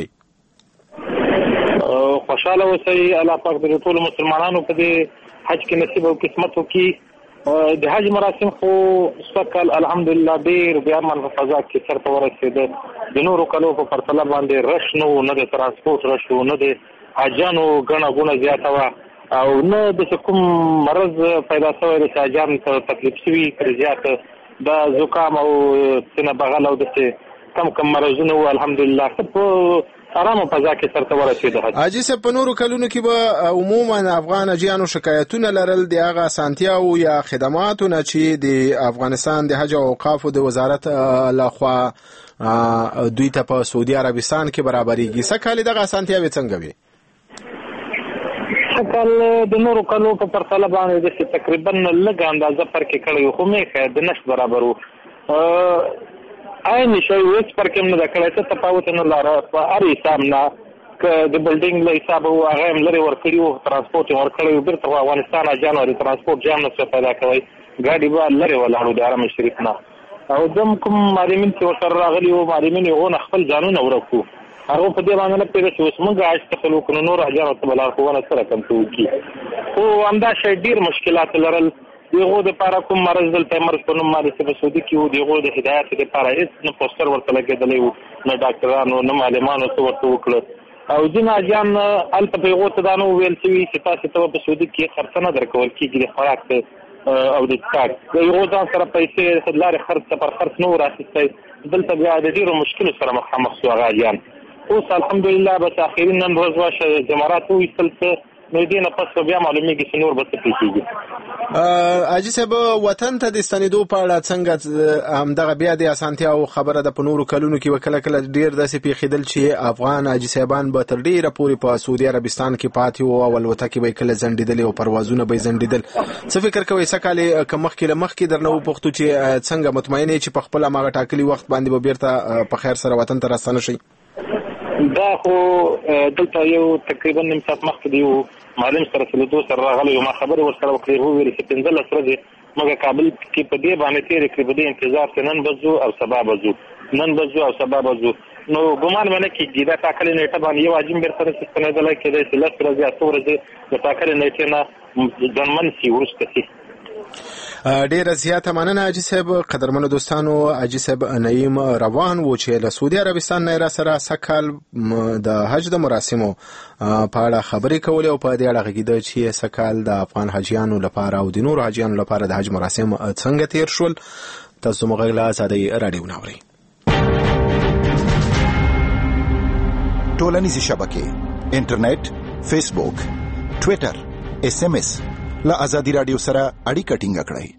وای؟ خوشاله اوسئ الله پاک د ټولو مسلمانانو په دې حج کې نصیب او قسمت وکړي. د حج مراسم خو سکل الحمدلله ډیر بیا من فضا کې سره ورسېده د نورو کلو په پرتله باندې رش نه د ترانسپورت رش نه د حاجانو غنا غونه زیاته وا او نه د کوم مرض پیدا شوی د حاجان ته تکلیف شوی پر زیات د زکام او سینه بغل او د کم مرزونه الحمدلله په آرام فضا کې سره ورسېده. حاجي صاحب په نورو کلونو کې به عموما افغان حاجیانو شکایتونه لرل د هغه اسانتیاو یا خدماتو نه چې د افغانستان د حج او اوقافو د وزارت لخوا دوی ته په سعودي عربستان کې برابرېږي. سکهالی دغه اسانتیاوې څنګه وي؟ کال د نورو کالو په پرتله باندې د تقریبا لږ اندازه فرق کړی خو مې د نشت برابر وو عین شی وس پر کوم نه کړی څه تفاوت نه لاره په هر حساب نه ک د بلډینګ له حساب هغه هم لري ورکړیو ترانسپورت ورکړیو بیرته افغانستان جانوري ترانسپورت جام نه څه پیدا کوي ګاډي به لري ولاړو د حرم شریف نه او دم کوم معلمین چې ورته راغلي وو معلمین یو نه خپل ځانونه ورکو هغه په دې باندې نه پیدا چې اوس موږ عاج تخلو کنو نور اجازه ته بلار خو نه سره کم کوي خو همدا شی ډیر مشکلات لرل دیغه د پاره کوم مرز دلته مرز په نوم باندې په سعودي کې وو دیغه د هدایت لپاره هیڅ نه پوسټر ورته لګیدلی وو نه ډاکټرانو نه معلمانو څه ورته وکړه او ځینې اجان الته په یو څه دانو ویل چې تاسو ته په سعودي کې خرڅ نه درکول کیږي د خوراک او د څاک یو ځان سره پیسې خدلار خرڅ پر خرڅ نو راځي دلته بیا د ډیرو مشکل سره مخامخ شو غاجان اوس الحمدلله بس اخیرا نن ورځ واشه جماعت وېستل نو دې نه پس بیا معلومیږي چې نور بس پیږي اجي صاحب وطن ته د ستنېدو په اړه څنګه همدغه بیا د اسانتیا او خبره د پنورو کلونو کې وکړه کله ډیر داسې پیخیدل چې افغان اجي صاحبان به تر ډیره پورې په سعودي عربستان کې پاتې وو او الوتکې به کله زندیدل او پروازونه به زندیدل څه فکر کوي سکهاله کمخ کې لمخ کې درنو پختو چې څنګه مطمئنه چې په خپل ماغه ټاکلي وخت باندې به بیرته په خیر سره وطن ته راستنه شي دا خو دلته یو تقریبا نیم ساعت مخکې دی معلم سره سلوتو سره راغلی ما خبرې ورسره وکړې وو ویل چې 15 ورځې موږ کابل کې په دې باندې تیر کړې په دې انتظار ته نن بزو او سبا بزو نن بزو او سبا بزو نو ګمان باندې کې دا ټاکلې نیټه باندې یو واجب بیرته ستنېدل کېدای چې لږ ورځې اتو ورځې د ټاکلې نیټه نه ځنمن سی ورسته شي ډیر زیاته مننه اجي صاحب قدرمنو دوستانو اجي صاحب نعیم روان و چې له سعودي عربستان نه را سره سکهال د حج د مراسمو په اړه خبرې کولې او په دې اړه غږیده چې سکهال د افغان حاجیانو لپاره او د نور حاجیانو لپاره د حج مراسم څنګه تیر شول تاسو موږ له آزادۍ رادیو ناوري ټولنیزې شبکې انټرنیټ فیسبوک ټوئیټر اس ام اس له آزادۍ رادیو سره اړیکه ټینګه کړئ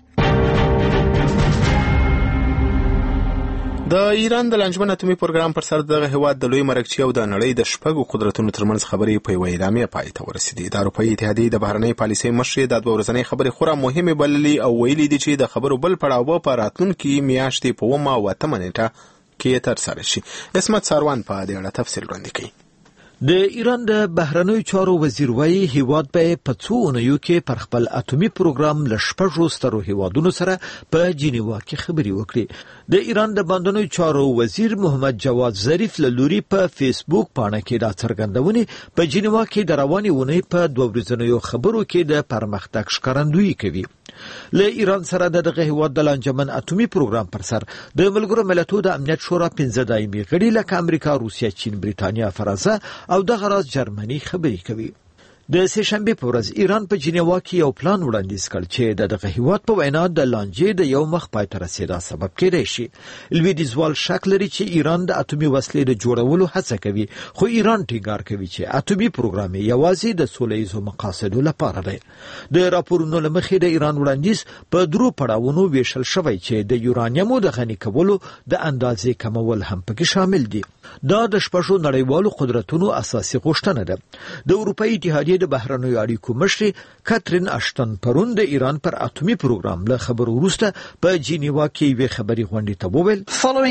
د ایران د لنجمن اتومي پروګرام پر سر دغه هواد د لوی مرکچی او د نړۍ د شپږو قدرتونو ترمنځ خبرې په یو اعلامیه پای ته ورسېدې د اروپایي اتحادیې د بهرنۍ پالیسۍ مشر د دوه ورځنۍ خبرې خورا مهمه بللې او ویلي دي چې د خبرو بل پړاو په راتلونکي میاشتې په 9 نیټه کې تر سره شي اسمت ساروان په دې اړه تفصیل وړاندې کوي د ایران د بهرنیو چارو وزیر وایي هیواد به په څو اونیو کې پر خپل اتومي پروګرام ل شپږو سترو هیوادونو سره په جنیوا کې خبري وکړي د ایران د باندنیو چارو وزیر محمد جواد ظریف له لوري په فیسبوک باندې کې دا څرګندونه په جنیوا کې د رواني ونې په دوه ورځنیو خبرو کې د پرمختګ ښکارندویي کوي له ایران سره دغه هیواد د لنجمن اتومي پروګرام پر سر د ملګرو ملتونو د امنیت شورا 15 دایمي غړي لکه امریکا، روسیا، چین، بریتانیا، فرانسه او دغه راز جرمني خبرې کوي د سهشنبه په ورځ ایران په جنیوا کې یو پلان وړاندیز کړ چې دغه هیواد په وینا د لانجې د یو مخ پای ته رسیدا سبب کېدای شي لویدیزوال شک لري چې ایران د اتومي وسلې د جوړولو هڅه کوي خو ایران ټینګار کوي چې اتومي پروګرام یوازې د سولهییزو مقاصدو لپاره دی د راپورونو لمخې د ایران وړاندیز په درو پړاوونو ویشل شوی چې د یورانیمو د غني کولو د اندازې کمول هم پکې شامل دي دا د شپږو نړیوالو قدرتونو اساسي غوښتنه ده د اروپایي اتحادیې د بهرنیو اړیکو مشر کاترین اشتن پرون د ایران پر اتومي پروګرام له خبرو وروسته په جنیوا کې وی خبري غونډې ته وویل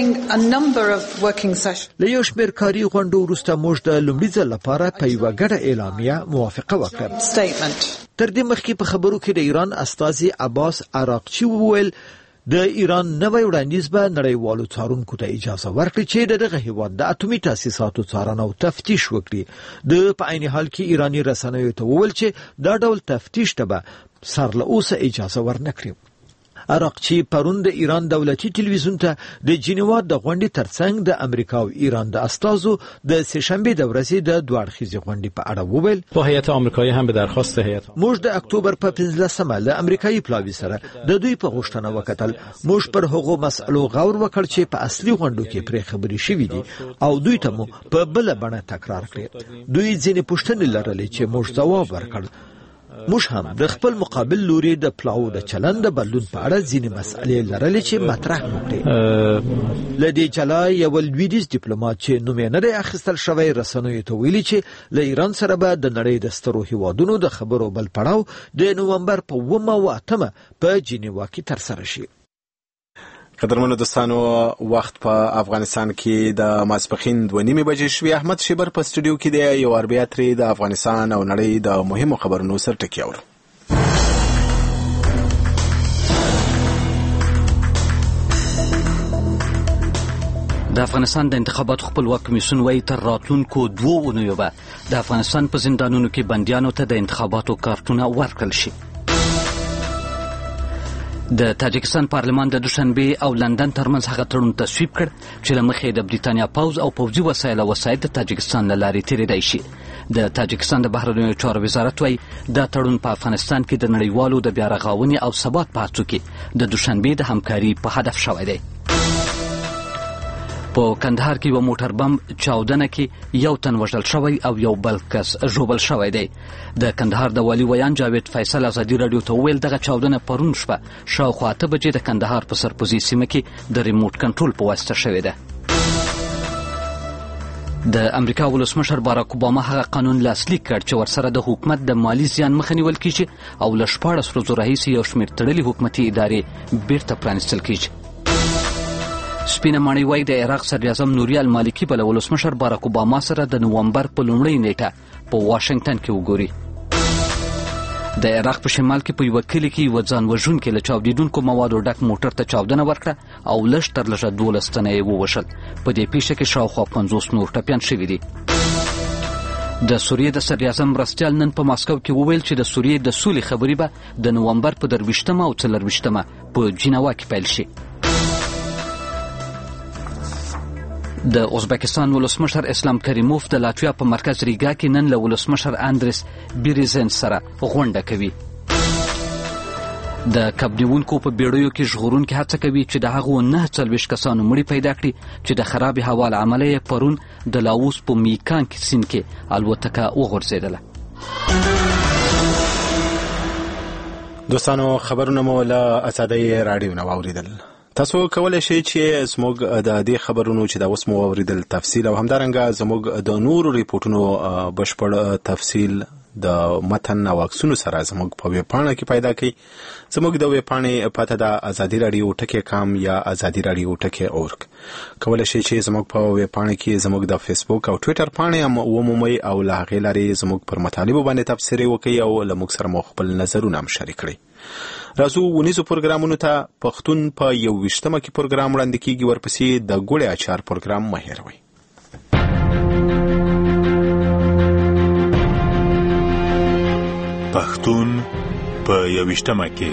له یو شمېر کاري غونډو وروسته موږ د لومړي ځل لپاره په یوه ګډه اعلامیه موافقه وکړه تر دې مخکې په خبرو کې د ایران استازي عباس عراقچي وویل د ایران نوې وړاندیز به نړیوالو څارونکو ته اجازه ورکړي چې دغه هیواد د اتومي تاسیساتو څارنه او تفتیش وکړي د په عین حال کې ایرانی رسنیو ته وویل چې دا ډول تفتیش ته به سر له اوسه اجازه ورنکړي عراقچي پرون د ایران دولتي ټلویزیون ته د جنیوا د غونډې ترڅنګ د امریکا او ایران د استازو د سهشنبه د ورځې د دوه اړخیزې غونډې په اړه وویل په هیئت امریکایي هم به درخواست هیئت موږ د اکتوبر په 15مه له امریکایي پلاوي سره د دوی په غوښتنه وکتل موږ پر هغو مسئلو غور وکړ چې په اصلي غونډو کې پرې خبرې شوې دي او دوی ته مو په بل بڼه تکرار کړې دوی ځینې پوښتنې لرلې چې موږ ځواب ورکړ موږ هم د خپل مقابل لوري د پلاو د چلند بدلون په اړه ځینې مسئلې لرلې چې مطرح کړې. لدې جلا یو لویدیز ډیپلوماټ چې نوم یې نه دی اخیستل شوی رسنیو ته ویلي چې له ایران سره به د نړۍ د سترو هیوادونو د خبرو بل پړاو د نومبر په 8 او 8 په جنیوا کې ترسره شي. قدرمنو دوستانو، وخت په افغانستان کې د ماسپښین 2:30 بجې شوې. احمد شیبر په سټوډیو کې دی. یو بیا ترې د افغانستان او نړۍ د مهمو خبرونو سر ټکی اورو. د افغانستان د انتخاباتو خپلواک کمیسیون وايي تر راتلونکو 2 اونیو به د افغانستان په زندانونو کې بندیانو ته د انتخاباتو کارتونه ورکړل شي. د تاجکستان پارلمان د دوشنبه او لندن ترمنځ هغه تړون تصویب کړ چې له مخې د بریتانیا پوز او پوځي وسایل د تاجکستان له لارې تیریدای شي. د تاجکستان د بهرنیو چارو وزارت وايي دا تړون په افغانستان کې د نړیوالو د بیا رغونې او ثبات په هڅو کې د دوشنبه د همکاري په هدف شوی دی. په کندهار کې یو موټر بم چاودنه کې یو تن وژل شوی او یو بل کس ژوبل شوی دی. د کندهار د والي ویان جاوید فیصل ازادي رادیو ته ویل دغه چاودنه پرون شپه شاوخوا 8 بجې د کندهار په سرپوزي سیمه کې د ریموټ کنټرول په واسطه شوې ده. د امریکا ولسمشر باراک اوباما هغه قانون لاسلیک کړ چې ورسره د حکومت د مالی زیان مخه نیول کیږي او له 14 ورځو راهیسې یو شمېر تړلې حکومتي ادارې بیرته پرانیستل کیږي. سپینه ماڼۍ وايي د عراق صدراعظم نوري المالکي به له ولسمشر باراک اوباما سره د نومبر په 1 نیټه په واشنگټن کې وګوري. د عراق په شمال کې په یو کلی کې یو ځان وژونکي له چاودیدونکو موادو ډک موټر ته چاودنه ورکړه او لږ تر لږه 12 تنه یې ووژل. په دې پیښه کې شاوخوا 50 نور ټپیان شوي دي. د سوریې د صدراعظم مرستیال نن په ماسکو کې وویل چې د سوریې د سولې خبرې به د نومبر په 23 او 24 په جنیوا کې پیل شي. د ازبکستان ولسمشر اسلام کریموف د لاتویا په مرکز ریګا کې نن له ولسمشر اندریس بیریزن سره غونډه کوي. د کبډیونکو په بیړیو کې ژغورونکي هڅه کوي چې د هغو 49 کسانو مړي پیدا کړي چې د خراب هوا له امله یې پرون د لاوس په میکانګ سیند کې الوتکه وغورځېدله. دوستانو، خبرونه مو له ازادۍ رادیو نه واوریدل. تاسو کولای شئ چې زموږ د دې خبرونو چې دا اوس مو اوریدل تفصیل او همدارنګه زموږ د نورو ریپورتونو بشپړ تفصیل د متن او عکسونو سره زموږ په ویب پاڼه کې پیدا کړئ. زموږ د ویب پاڼې پته ده ازادي رادیو ټکی.com یا ازادي رادیو ټکی.org. کولای شئ چې زموږ په ویب پاڼه کې زموږ د فیسبوک او ټوئیټر پاڼې هم ومومئ او له هغې لارې زموږ پر مطالبو باندې تبصرې وکړئ او له موږ سره مو خپل نظرونه هم شریک کړئ. راځو ونیزو پروګرامونو ته. پښتون په 21مه کې پروګرام وړاندې کیږي، ورپسې د ګوړې اچار پروګرام مه هېروئ. پښتون په 21مه کې.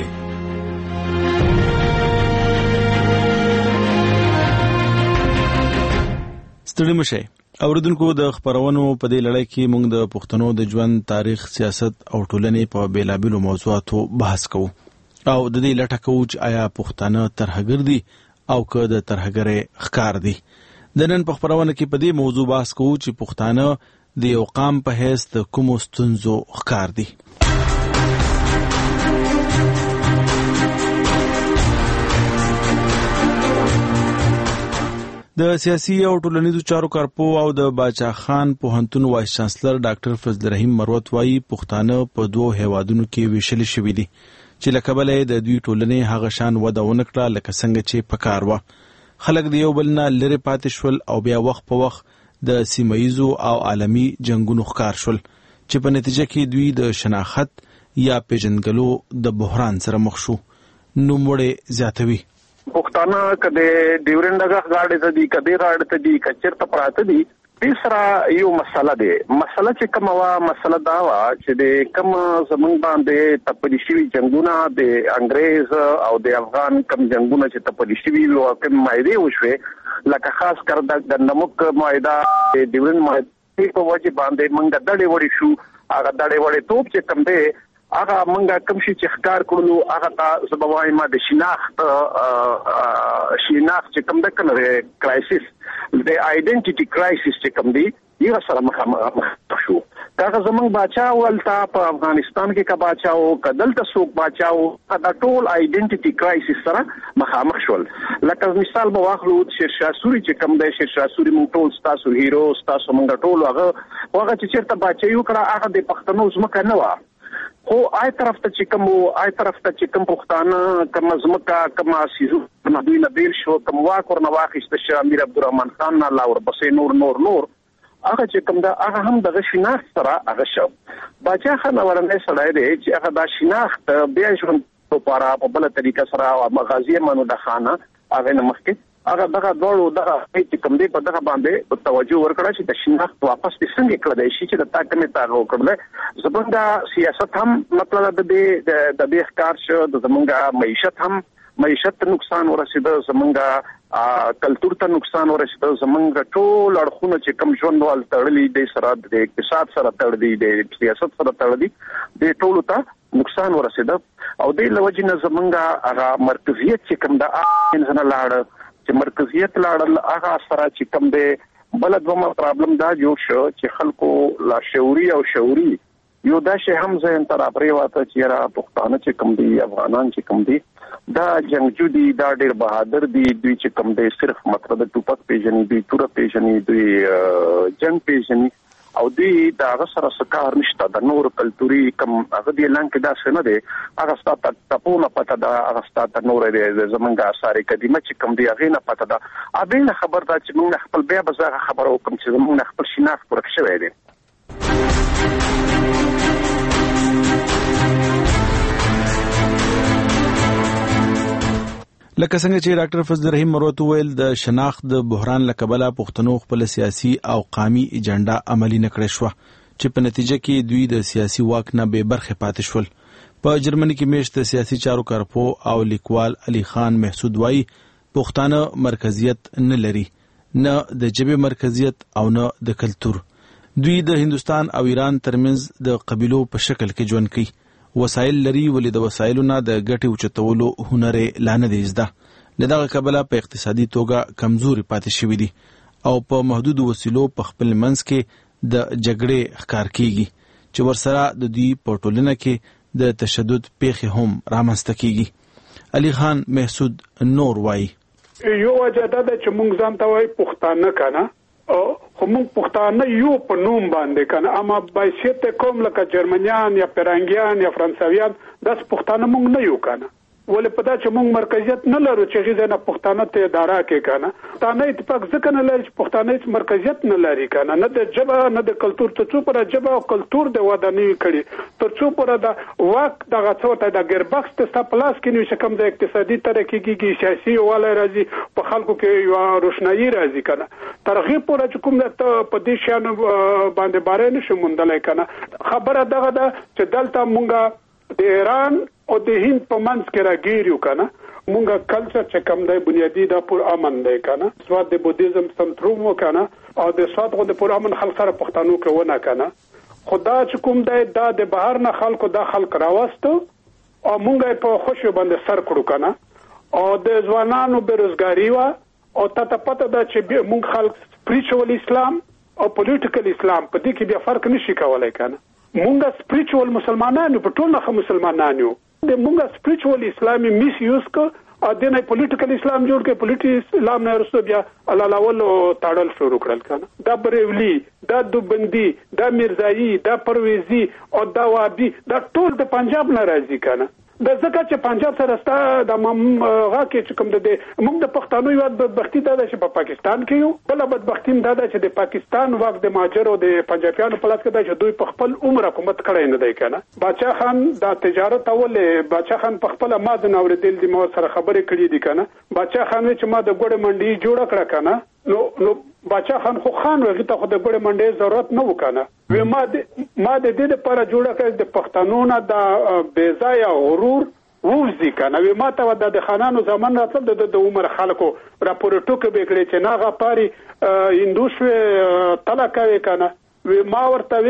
ستړي مشئ اوریدونکو، د خبرونو په دې لړۍ کې موږ د پښتنو د ژوند، تاریخ، سیاست او ټولنې په بیلابیلو موضوعاتو بحث کوو او د دې لټه کوو چې آیا پښتانه ترهګر دي او که د ترهګرۍ ښکار دي. د نن په خبرونه کې په دې موضوع بحث کوو چې پښتانه د یو قام په حیث د کومو ستونزو ښکار دي. د سیاسي او ټولنیزو چارو کارپو او د باچا خان پوهنتون وایس چانسلر ډاکټر فضل رحیم مروت وايي پښتانه په 2 هیوادونو کې ویشل شوي دي چې له کبله د دوی ټولنې هغه شان وده ونکړه لکه څنګه چې پکار و. خلک د یو بل نه لرې پاتې شول او بیا وخت په وخت د سیمایزو او عالمي جنگونو ښکار شول چې په نتیجه کې دوی د شناخت یا پیژندګلو د بحران سره مخ شو. نوموړی زیاتوي پښتانه کده ډیورنډ غاړې ته دي، کده غاړې ته دي، کچرته پراته دي. تیسرا یو مسله ده. مسله چې کومه وا مسله دا وا چې د کوم زمونږ باندې تپلي شوي جنگونه د انګريز او د افغان کوم جنگونه چې تپلي شوي او کوم مایده وشوي لکه خاص کر د نمک مایده د ډیورنډ مایده په وجه باندې موږ دړې وړې شو. هغه دړې وړې توپ چې کوم ده هغه موږ کوم شي چې ښکار کړلو هغه ته سببای ما د شناخت چې کوم د کنه کرایسس د آیډنټیټي کرایسس چې کوم دی یو سره مخ شو. کاغه زمنګ باچا ولتا په افغانستان کې کا باچاو کدلته سوق باچاو دا ټول آیډنټیټي کرایسس سره مخامخ شول. لکه مثال به واخلو شیرشاه سوري چې کوم دی شیرشاه سوري مونږ ټول ستاسو هیرو ستاسو مونږ ټول هغه چې چیرته باچایو کړه هغه د پښتنو زمکه نه و. خو طرف ته چې کوم پښتانه کوم زمکه کوم سيزو مدینه بیل شو کوم واکور نه واخیست شه امیر عبدالرحمن خان نه لا ور بسې نور هغه چې کوم دا هغه هم د شناخت سره هغه شو. باچا خان ورنه سره دی چې هغه د شناخت بیا ژوند لپاره په بل طریقه سره مغازی منو د خانه هغه نه مخکې هغه دغه ډول دغه چې کوم دی په دغه باندې توجه ورکړه چې د شناخت واپس څنګه کړل شي چې د تاکمه تاغو کړل. زمونږ سیاست هم مطلب د دې ښکار شو د زمونږ معیشت نقصان ورسېده زمونږ کلچر ته نقصان ورسېده زمونږ ټول اړخونه چې کوم ژوند وال تړلې د سره د اقتصاد سره تړلې د سیاست سره تړلې د ټولو ته نقصان ورسېده او د لوجنه زمونږ هغه مرکزیت چې کوم د انسان لاړ چې مرکزیت لاړل هغه سره چې کوم دی بل دومره پرابلم دا جوړ شو چې خلکو لا شعوري او شعوري یو دا شی هم ځین تر پرې واته چې را پښتانه چې کوم دی افغانان چې کوم دی دا جنگجو دي دا ډېر بهادر دي دوی چې کوم دی صرف مطلب د ټوپک پیژني دوی تور پیژني دوی جنگ پیژني او دوی دا سره سکار نشته د نور کلتوري کوم هغه دی لانک دا څه نه دی هغه ستاسو ته نه پته دا هغه ستاسو نور دی زمونږه اثر قدیمه چې کوم دی هغه نه پته دا ابل خبر دا چې موږ خپل بیا بزغه خبر وکم چې موږ خپل شناخت ورک شوی دی. لکه څنګه چې ډاکټر فضل الرحیم مروت ویل د شناخت د بحران لکبله پښتنو خپل سیاسي او قومي ایجنډا عملی نکړې شو چې په نتیجه کې دوی د سیاسي واک نه به برخه پاتې شول. په جرمني کې میشت سیاسي چارو کارپو او لیکوال علي خان محسود وایي پښتانه مرکزیت نه لري نه د جبهه مرکزیت او نه د کلچر. دوی د هندستان او ایران ترمنځ د قبيلو په شکل کې ژوند کوي. وسایل لري ولې د وسایلو نه د ګټې اوچتولو هنر لانه دي زده نه دغه قبله په اقتصادي توګه کمزوري پاتې شوی دي او په محدود وسیلو په خپل منځ کې د جګړې ښکار کیږي چې ورسره د دوی په ټولنه کې د تشدد پیښې هم رامنځته کیږي. علي خان محسود نور وایي یو وجه دا چې موږ ځان ته وایي پښتانه کنه خو موږ پښتانه یو په نوم باندې کنه اما بایسیت کوم لکه جرمنیان یا پرنګیان یا فرانسویان داس پښتانه موږ نه یو کنه ولې په دا چې موږ مرکزیت نه لرو چې غیزه نه پښتانه ته اداره کې کنه پښتانه اتفاق ځکه نه لري چې پښتانه مرکزیت نه لري کنه نه د جبه نه د کلچر ته څو پر جبه او کلچر د ودانۍ کړي تر څو پر د واک دغه څو ته د ګربکس ته پلاس کې نو شکم د اقتصادي ترقی کې سیاسي واله راځي په خلکو کې یو روشنايي راځي کنه ترغیب پر چې کوم ته په دې شان باندې بارے نشو مونډلای کنه خبره دغه ده چې دلته مونږه د ایران او د هند په منځ کې راګیریو کنه مونږه کلچر چې کوم دی بنیادی دا پر امن دی کنه سواد د بودیزم سنتروم کنه او د سواد غو د پر امن خلک سره پښتنو کې ونه کنه خدا چې کوم دی دا د بهر نه خلکو دا خلک راوستو او مونږه په خوشو باندې سر کړو کنه او د ځوانانو بیروزګاری وا او ته پته دا چې مونږ خلک سپریچوال اسلام او پولیټیکل اسلام په دې کې بیا فرق نشي کولای کنه مونږه سپریچوال مسلمانانو په ټول نه مسلمانانو د مونږه سپریچوال اسلامي میس یوز کو او د نه پولیټیکل اسلام جوړ کې پولیټیکل اسلام نه رسو بیا الله تاړل شروع کړل کنه دا بریولی دا دوبندی دا میرزایی دا پرویزی او دا وابي دا ټول د پنجاب نه راځي کنه د ځکه چې پنجاب سره ستا د غاکه چې کوم د موږ د پښتنو یو بدبختی دا چې په پاکستان کې یو بل بدبختی دا چې د پاکستان واک د ماجر او د پنجابیانو په لاس کې دا چې دوی په خپل عمر حکومت کړی نه دی کنه باچا خان د تجارت اولې باچا خان په خپل ماده نوردل د مو سره خبرې کړې دي کنه باچا خان چې ما د ګوړې منډي جوړ کړه کنه نو باچا خان خو خان وغه ته خو د ګوړې منډي ضرورت نه وکنه و ما د دې لپاره جوړه کړ د پښتنو نه د بیزایا غرور ووزي کنه و ما ته د خانانو زمان راتل د عمر خلکو راپورټو کې به کړی چې ناغه پاري هندوش تلا کوي کنه و ما ورته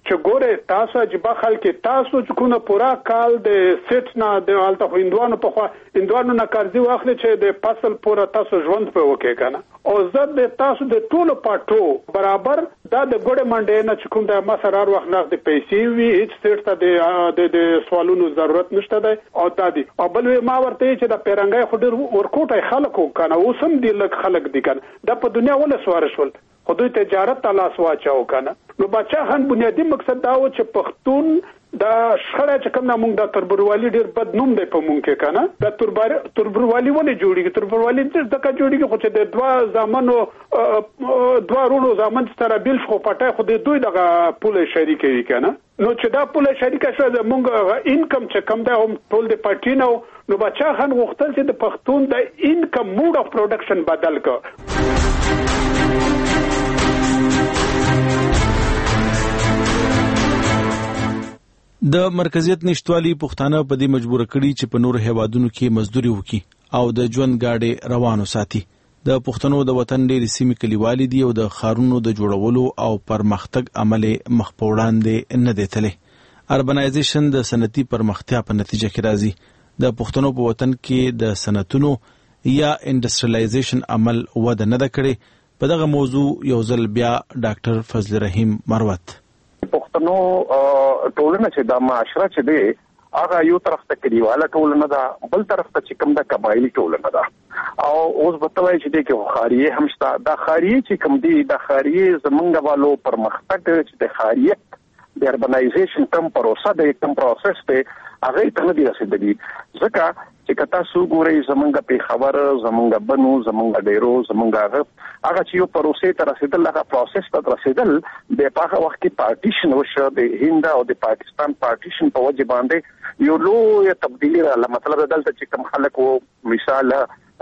چې ګوره تاسو چې بخل کې تاسو چې کومه پورا کال د سټ نه د الته هندوانو په خوا هندوانو نه قرضې واخلي چې د فصل پورا تاسو ژوند په وکې کنه او زه د تاسو د ټولو پټو برابر دا د ګوره منډې نه چې کوم د مسرار وخت نه د پیسې وی هیڅ سټ ته د سوالونو ضرورت نشته دی او دا دی او بل ما ورته چې د پیرنګي خو ډیر ورکوټای خلکو کنه اوسم دی لک خلک دی کنه د په دنیا ول سوارشول خو دوی تجارت ته لاس واچاو کنه نو بچا خان بنیادی مقصد دا و چې پښتون دا شخړه چې کوم موږ د تربروالي ډیر بد نوم دی په مونږ کې کنه د تربروالي ولې جوړیږي تربروالي د ځکه جوړیږي خو چې د دوا زمانو دوا ورونو زمان سره بیل خو پټه خو د دوی دغه پوله شریکه وي کنه نو چې دا پوله شریکه شوه د مونږ انکم چې کم دا هم ټول د پټی نو بچا خان غوښتل چې د پښتون د انکم موډ اف پروډکشن بدل کړي د مرکزیت نشټوالي پښتانه په دې مجبور کړي چې په نور هیوادونو کې مزدوري وکړي او د ژوند گاډي روانو ساتي د پښتنو د وطن ډېر سیمې کلیوالي دي او د خارونو د جوړولو او پرمختګ عمل مخ په وړاندې نه دی تللی اربنایزیشن د صنعتي پرمختیا په نتیجه کې راځي د پښتنو په وطن کې د صنعتونو یا انډستریالایزیشن عمل وده نه کړي په دغه موضوع یو ځل بیا ډاکټر فضل رحیم مروت پښتنو ټولنه چې د معاشره چې دی هغه یو طرف ته کلیواله ټولنه ده بل طرف ته چې کوم د قبایلی ټولنه ده او اوس بتوي چې د خاریه همشته د خاریه چې کوم دی د خاریه زمونږ والو پرمختګ چې د خاریت د اربنایزیشن کم پروسه د کم پروسس ته هغه ته نه دی رسیدلی ځکه چې کتا سو ګوري زمونږ په خبر زمونږ بنو زمونږ ډیرو زمونږ هغه چې یو پروسه ته رسیدل هغه پروسس ته رسیدل د په وخت کې پارټیشن وشو د هند او د پاکستان پارټیشن په وجه باندې یو لوی تبدیلی را مطلب دلته چې کوم خلک وو مثال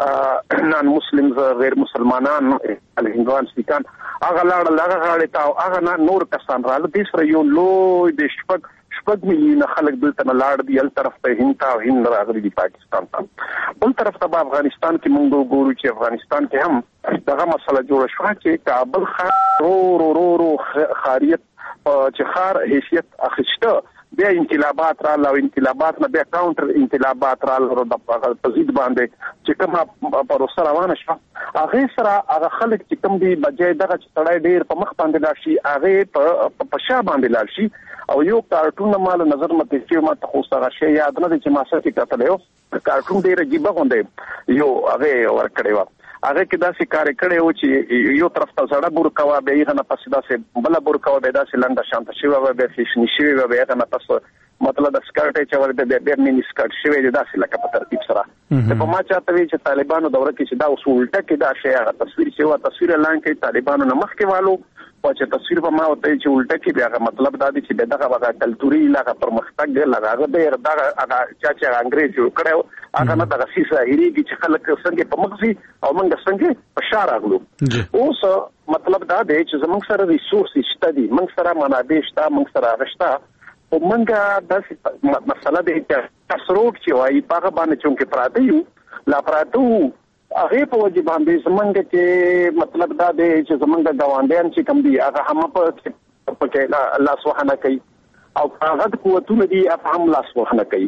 نان مسلمز غیر مسلمانان الهندوان سپیکان هغه لاړه تا هغه نور کسان را لدې سره یو لوی د شپږ میلیونه خلک دلته نه لاړ دي ال طرف ته هند راغلي دي پاکستان ته بل طرف ته افغانستان کې موږ ګورو چې افغانستان کې هم دغه مسله جوړه شوه چې کابل خار رو خاریت چې خار حیثیت اخیسته بیا انقلابات را لو انقلابات نه بیا کاونټر انقلابات را لو د تزيد باندې چې کومه پروسه روانه شوه هغه سره هغه خلک چې کوم دی بجای دغه چړای ډیر په مخ باندې لاشي هغه په شا باندې لاشي او یو کارټون مال نظر مته چې ما ته خو سره شی یاد نه چې ما سره کې کتل یو کارټون ډیر عجیب غونډه یو هغه ورکړی و هغه کې داسې کار کړی و چې یو طرف ته زړه بورکوا به یې نه پس داسې بل بورکوا به داسې لنډه شانت شي و به فیشن شي و به هغه نه پس مطلب د سکرټ چې ورته د بیر مینی سکرټ شوی دی داسې لکه په ترتیب سره په ما چاته وی چې طالبانو دوره کې چې دا اصولټه کې دا شی هغه تصویر چې و تصویر اعلان کې طالبانو نه مخکې والو او چې تصویر په ما وته چې الټه کې بیا مطلب دا دی چې دغه وغه کلتوري لغه پرمختګ لغه د دغه چې انګريز یو کړو هغه نه دغه سیسه هریږي چې خلک څنګه په مغزي او موږ څنګه په شار اغلو اوس مطلب دا دی چې زموږ سره ریسورس شته دي موږ سره منابع شته موږ سره غشته او موږ د مسله د تسروټ چې وايي په باندې چې پراته یو لا پراتو هغه په وجه باندې زمونږ کې مطلب دا دی چې زمونږ غواندیان چې کوم دي هغه هم په کې الله سبحانه کوي او هغه قوتونه دي هغه هم الله سبحانه کوي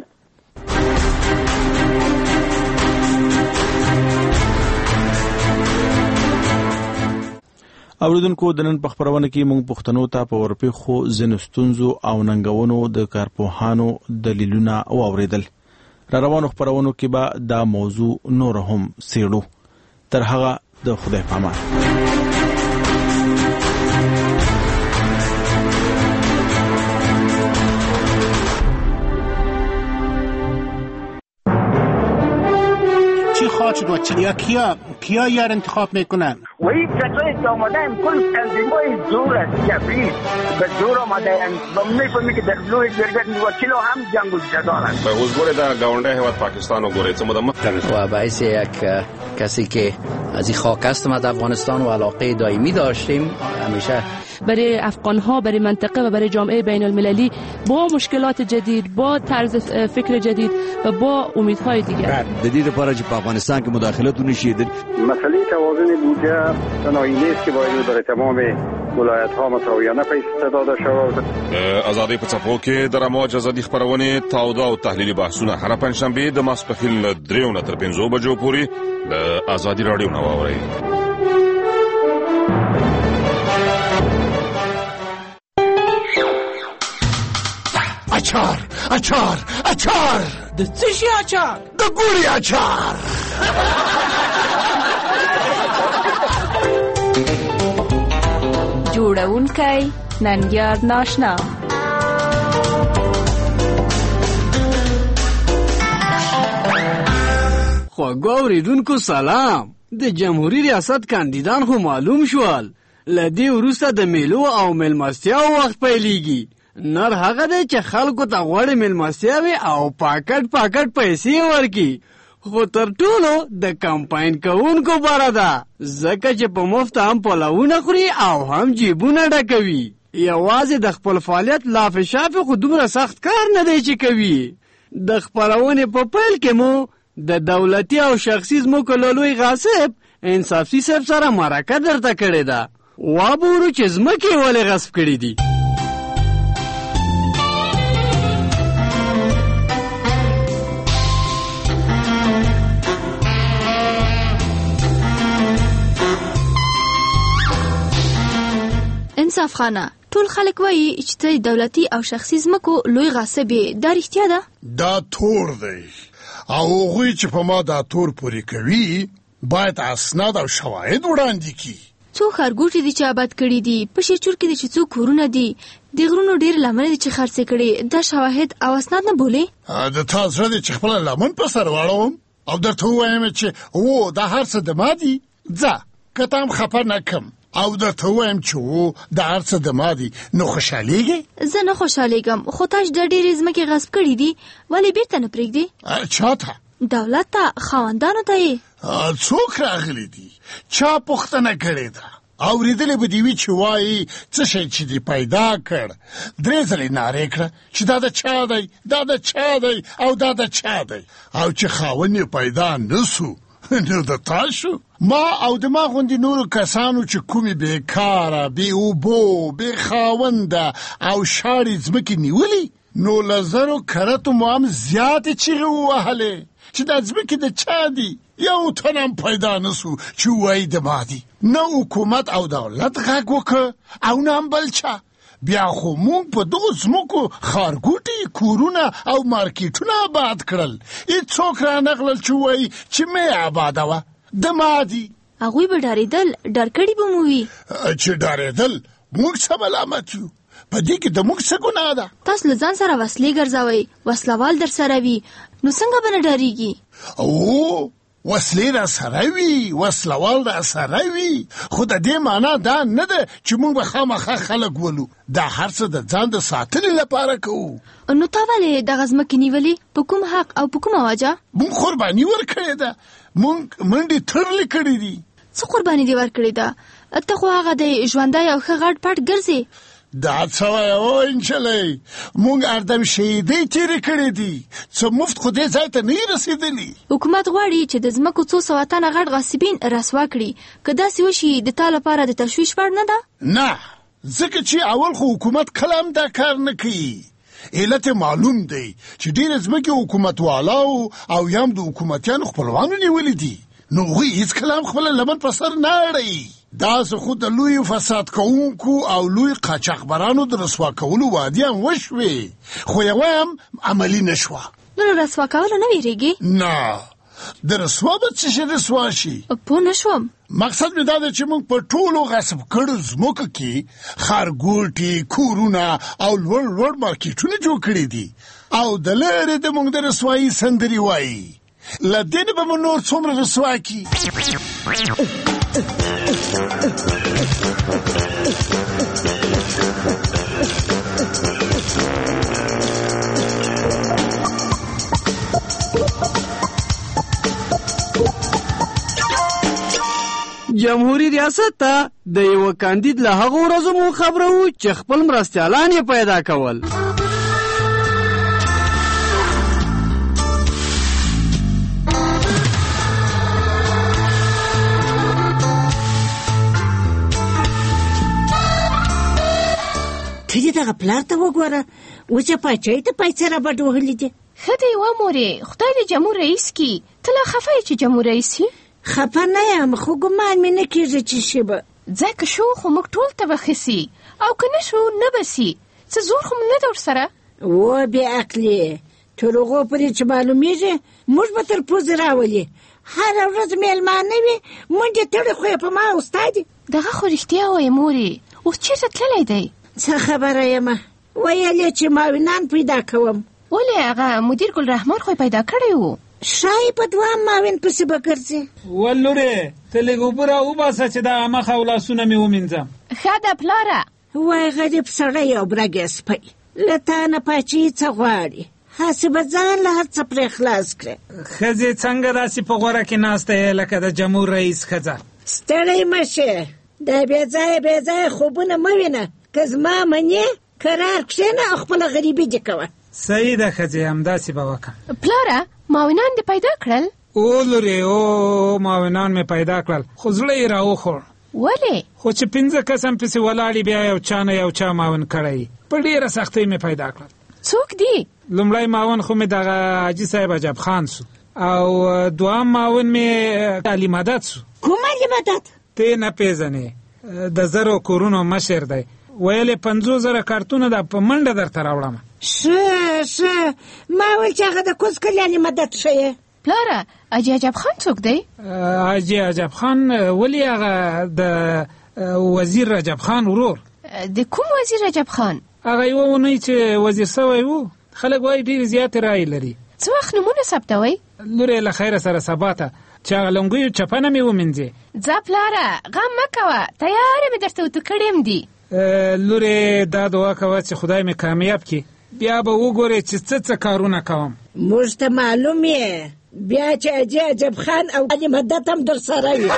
اوریدونکو د نن په خبرونه کې موږ پښتنو ته په ورپی خو زنستونزو او ننګونو د کارپوهانو دلیلونه او اوریدل را روانو خبرونو کې به دا موضوع نور هم سیړو تر هغه د خدای پامان شد و کیا یار انتخاب میکنن و این کسایی که آمدن کل تنظیمای زور است کبیر به زور آمدن و میفهمی که در لوی جرگت وکیل هم جنگ و جدارن به حضور در گاونده هیواد پاکستان و گوره و باعث یک کسی که از این خاک است ما در افغانستان و علاقه دائمی داشتیم همیشه برای افغان‌ها برای منطقه و برای جامعه بین المللی با مشکلات جدید با طرز فکر جدید و با امیدهای دیگر جدید لپاره چې په افغانستان کې مداخلت ونشي مسئله توازن بودجه صنایع است که باید برای تمام ولایت‌ها مساویانه پیسې داده شوه. ازادي په څپو کې د رموج ازادي خبرونه تاوده او تحلیلي بحثونه هر پنځشنبه د ماسپخیل 3 نه تر 5 بجو پورې د ازادي رادیو نو اوري. اچار اچار اچار د څه شي اچار؟ د ګوري اچار. جوړونکی ننګیار ناشنا. خواږه اوریدونکو سلام. د جمهوریت ریاست کاندیدان خو معلوم شول. لدې وروسته د میلو او ملمستیاو وخت پیلېږي. نر هغه دی چې خلکو ته غوړې ملمستیاوې او پاکټ پیسې ورکي. خو تر ټولو د کمپاین کوونکو باره ده، ځکه چې په مفت هم پلوونه خوري او هم جیبونه ډکوي. یوازې د خپل فعالیت لافې شافې خو دومره سخت کار نه دی چې کوي. د خپرونې په پیل کې مو د دولتي او شخصي ځمکو له لوی غاصب انصافي صاحب سره مرکه درته کړې ده. وابورو چې ځمکې ولې غصب کړي دي. انصاف خانه، ټول خلک وایي چې ته دولتي او شخصي ځمکو لوی غاصب یې. دا رښتیا ده؟ دا تور دی او هغوی چې په ما دا تور پورې کوي باید اسناد او شواهد وړاندې کړي. څو ښارګوټي دي چې آباد کړي دي، په شیرچور کې دي چې څو کورونه دي، د غرونو ډېر لمنې دي چې خرڅې کړي. دا شواهد او اسناد نه بولې؟ د تا زړه دی چې خپله لمن په سر واړوم او درته ووایم چې دا هر څه د ما دي؟ ځه که ته هم خفه نه کم او درته ووایم چې دا هر څه د ما دي، نو خوشحالېږې؟ زه نه خوشحالېږم، خو تا چې دا ډېرې ځمکې غصب کړي دي، ولې بېرته نه پرېږدې؟ چا ته؟ دولت ته، خاوندانو ته یې. څوک راغلی دي؟ چا پوښتنه کړې ده؟ اورېدلې به دې وي چې وایي څه شی چې دې پیدا کړ. 3 ځلې نارې کړه چې دا د چا دی، دا د چا دی او دا د چا دی، او چې خاوند یې پیدا نه سو نو د تا شو. ما او د ما غوندې نورو کسانو چې کومې بېکاره، بې اوبو، بې خاونده او شاړې ځمکې نیولې، نو له 1000 کرتو مو هم زیاتې چیغې ووهلې چې دا ځمکې د چا دي. یو تن هم پیدا نه سو چې وایي د ما دي. نه حکومت او دولت غږ وکړه او نه هم بل چا. بیا خو مونږ په دغو ځمکو ښارګوټي، کورونه او مارکیټونه آباد کړل. هېڅوک رانغلل چې وایي چې مې آبادوه، د ما دي. هغوی به ډارېدل، ډار کړي به مو وي. چې ډارېدل، موږ څه ملامت یو؟ په دې کې د موږ څه ګناه ده؟ تاسو له ځان سره وسلې ګرځوئ، وسلوال در سره وي، نو څنګه به نه ډارېږي؟ وسلې را سره وي، وسلوال را سره وي، خو د دې معنا دا نه ده چې موږ به خامخا خلک ولو. دا هر څه د ځان د ساتنې لپاره کوو. نو تا ولې دغه ځمکې نیولې؟ په کوم حق او په کومه وجه؟ موږ قرباني ورکړې ده، موږ منډې ترلې کړې دي. څه قرباني دې ورکړې ده؟ ته خو هغه د ژوندی او ښه غټ پټ ګرځې. دا څه وایې نجلۍ، موږ اردم شهیدۍ تېرې کړې دي، څه مفت خو دې ځای ته نه یې رسېدلي. حکومت غواړي چې د ځمکو 200 تنه غټ غاصبین رسوا کړي. که داسې وشي د تا لپاره د تشویش وړ نه ده؟ نه، ځکه چې اول خو حکومت کله هم دا کار نه کوي. علت معلوم دی چې ډېرې ځمکې حکومتوالاو او یا هم د حکومتیانو خپلوانو نیولې دي، نو هغوی هېڅکله هم خپله لمن په سر نه اړوي. داسې خو د لوی فساد کوونکو او لوی قاچاقبرانو د رسوا کولو وعدې هم وشوې، خو یوه هم عملي نه شوه. نو له رسوا کولو نه ویرېږې؟ نه، د رسوا به څه شي رسوا شي؟ پوه نه شوم. مقصد مې دا دی چې موږ په ټولو غصب کړو ځمکو کې ښارګوټي، کورونه او لوړ لوړ مارکیټونه جوړ کړي دي، او د لرې د موږ د رسوایي سندرې وایي. له دې نه به مو نور څومره رسوا کړي. جمهوریت ریاست ته د یو کاندید له هغو ورځو مو خبرو چې خپل مرستیالان یې پیدا کول. دغه پلار ته وګوره اوس یې پاچاهۍ ته پیسې رابډ وهلي دي. ښه دی ومورې، خدای دې جمهور رئیس کي. ته لا خفه یې چې جمهور رئیس یې؟ خفه نه یم، خو ګمان مې نه کېږي چې شي به. ځکه شو خو موږ ټول ته به ښه سي، او که نه شو نه به سي. څه زور خو نه ده ورسره. و بې عقلې، تر هغو پورې چې معلومېږي موږ به تر پوزې راولي. هره ورځ میلمانه وي، منډې تړې خو یې په ما استاد دي. دغه خو رښتیا وایې مورې. اوس چېرته تللی دی؟ څه خبره یمه، ویل یې چې معاونان پیدا کوم. ولې هغه مدیر ګل رحمان خو پیدا کړی و؟ شاید په دوام معاون پسې به ګرځي. ولورې ته لږ اوبه راوباسه چې دا مخ او لاسونه مې ومینځم. ښه ده پلاره. وای غریب سړی او برګې سپی، له تا نه پاچاهي څه غواړي؟ هسې به ځان له هر څه پرې خلاص کړې. ښځې څنګه داسې په غوره کې ناسته یې لکه د جمهور رئیس ښځه؟ ستړی مه شې، دا بې ځایه خوبونه مه وینه. که زما منې کرار کښېنه او خپله غریبي دې کوه. صحیح ده ښځې، همداسې به وکړم. پلاره معاونان دې پیدا کړل؟ او لورې او معاونان مې پیدا کړل، خو زړه یې راوخوړ. ولې؟ خو چې 5 کسان پسې ولاړې بیا یو چا نه یو چا معاون کړی، په ډېره سختۍ مې پیدا کړل. څوک دی؟ لومړی معاون خو مې دغه حاجي صاحب عجب خان سو، او دوام معاون مې علي مدد سو. کوم علي مدد؟ ته نه پیژنې، د 1000 کورونو مشر دی. ویل 50,000 کارتونه د په منډه درته راوړم. ښه ما ویل چې هغه د کوز کلي علي مدد ښه. پلاره حاجي عجب خان څوک دی؟ حاجي عجب خان ولی هغه د وزیر رجب خان ورور. د کوم وزیر رجب خان؟ هغه یو ونی چې وزیر سوی وو، خلک وایي ډېر زیات رای لري. څه وخت نومونه ثبتوئ؟ لورې له خیره سره سبا ته چې هغه لنګیو چپنه مې ومینځې. ځه پلاره غم مه کوه، تیاره مې درته ورته کړی یم دي. لورې دا دعا کوه چې خدای مې کامیاب کړي، بیا به وګورې چې څه کارونه کوم. موږ ته معلوم یې بیا چې حاجي عجب خان او علي مدد هم در سره وي.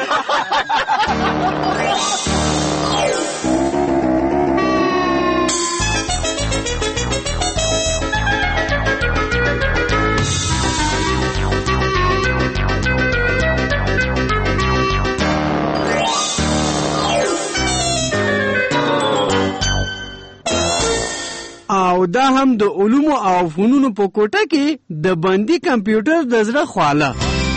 او دا هم د علومو او فنونو په کوټه کې د بندي کمپیوټر د زړه خواله.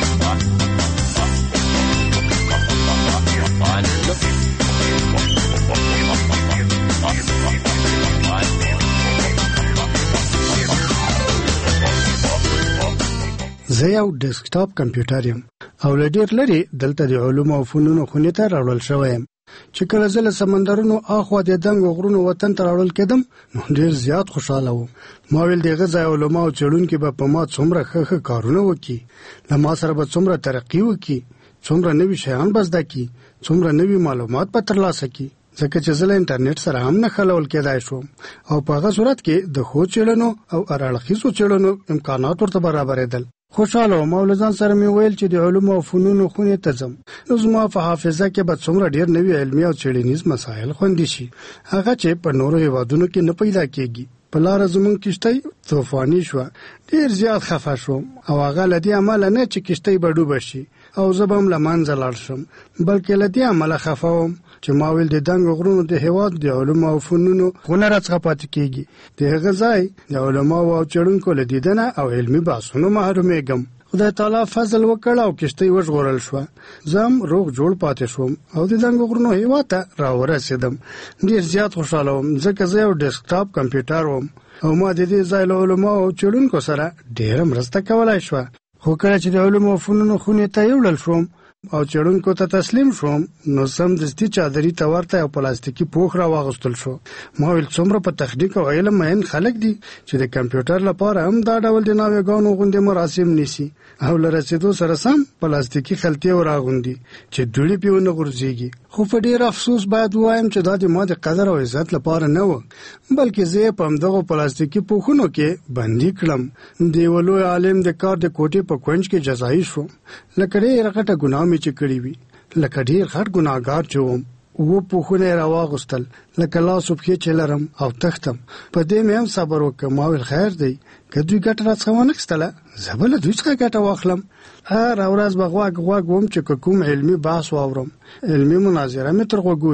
زه یو ډیسکټاپ کمپیوټر یم او له ډېر لرې دلته د علومو او فنونو خونې ته راوړل شوی یم. چې کله زه له سمندرونو اخوا د دنګو غرونو وطن ته راوړل کېدم نو ډېر زیات خوشحاله وم. ما ویل دغه ځای علما او څېړونکي به په ما څومره ښه کارونه وکړي، له ما سره به څومره ترقي وکړي، څومره نوي شیان به زده کړي، څومره نوي معلومات به ترلاسه کړي. ځکه چې زه له انټرنیټ سره هم نه خلول کېدای شوم او په هغه صورت کې د ښو څېړنو او هراړخیزو څېړنو امکانات ورته برابرېدل. خوشحاله وم او له ځان سره مې ویل چې د علومو او فنونو خونې ته ځم نو زما په حافظه کې به څومره ډېر نوي علمي او څېړنیز مسایل خوندي شي، هغه چې په نورو هېوادونو کې نه پیدا کېږي. په لاره زموږ کښتۍ طوفاني شوه، ډېر زیات خفه شوم او هغه له دې امله نه چې کښتۍ به ډوبه شي او زه به هم له منځه لاړ شم، بلکې له دې امله خفه وم چې ما ویل د دنګو غرونو د هېواد د علومو او فنونو خونه راڅخه پاتې کېږي، د هغه ځای د علماو او څېړونکو له دیدنه او علمي بحثونو محرومېږم. خدای تعالی فضل وکړ او کښتۍ وژغورل شوه. زه هم روغ جوړ پاتې شوم او د دنګو غرونو هېواد ته راورسېدم. ډېر زیات خوشحاله وم ځکه زه یو ډیسکټاپ کمپیوټر وم او ما د دې ځای له علماو او څېړونکو سره ډېره مرسته کولی شوه. خو کله چې د علومو او فنونو خونې ته یوړل شوم او څېړونکو ته تسلیم شوم نو سمدستي چادري ته ورته یو پلاستیکي پوښ راواغوستل شو. ما ویل څومره په تخنیک او علم مین خلک دي چې د کمپیوټر لپاره هم دا ډول د ناوېګانو غوندې مراسم نیسي او له رسېدو سره سم پلاستیکي خلطې وراغوندي چې دوړې پې ونه غورځېږي. خو په ډېر افسوس باید ووایم چې دا د ما د قدر او عزت لپاره نه و، بلکې زه یې په همدغو پلاستیکي پوښونو کې بندي کړم. د یوه لوی عالم د کار د کوټې په کونج کې جزایي شوم، لکه ډېره غټه ګناه مې چې کړې وي، لکه ډېر غټ ګناهګار چې وم. و پوښونه یې راواغوستل لکه لاس او پښې چې لرم او تښتم. په دې مې هم صبر وکړ. ما ویل خیر دی که دوی ګټه راڅخه وانخیستله زه به له دوی څخه ګټه واخلم. هره ورځ به غوږ وم چې که کوم علمي بحث واورم، علمي مناظره مې تر غوږو شي،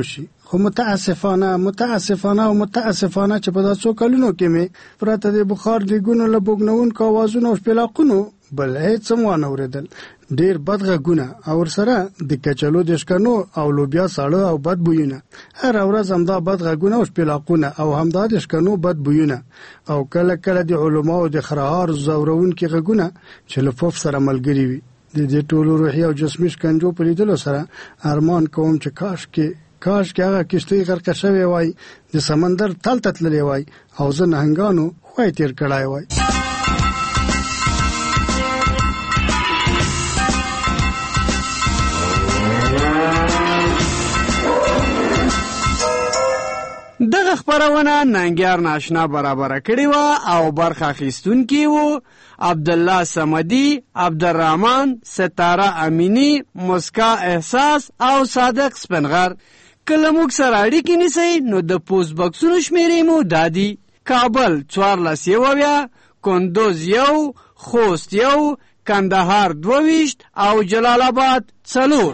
خو متاسفانه چې په داسو کلونو کې مې پرته د بخار دیګونو له بوګنونکو اوازونو او شپلاقونو بل هیڅ هم وانه اوریدل. ډیر بد غږونه او سره د کچالو د شکنو او لوبیا ساړه او بد بویونه. هر ورځ همدا بد غږونه او شپلاقونه او همدا د شکنو بد بویونه او کله کله د علماو د خرهار زورونکي غږونه چې له فوف سره ملګري وي. د دې ټولو روحي او جسمي شکنجو په لیدلو سره ارمان کوم چې کاش کې هغه کشتۍ غرقه شوې وای، د سمندر تل ته تللی وای او زه نهنګانو خوی تیر کړای وای. دغه خبرونه ننګیار ناشنا برابر کړی و او برخه اخیستونکي وو عبدالله صمدی، عبدالرحمن، ستاره امینی، مسکا احساس او صادق سپنغر. کله موږ سره اړیکې نیسئ نو د پوسټ بکسونو شمیرې مو دادي: کابل 14 کندوز 1 خوست 1 کندهار 22 او جلال آباد 4.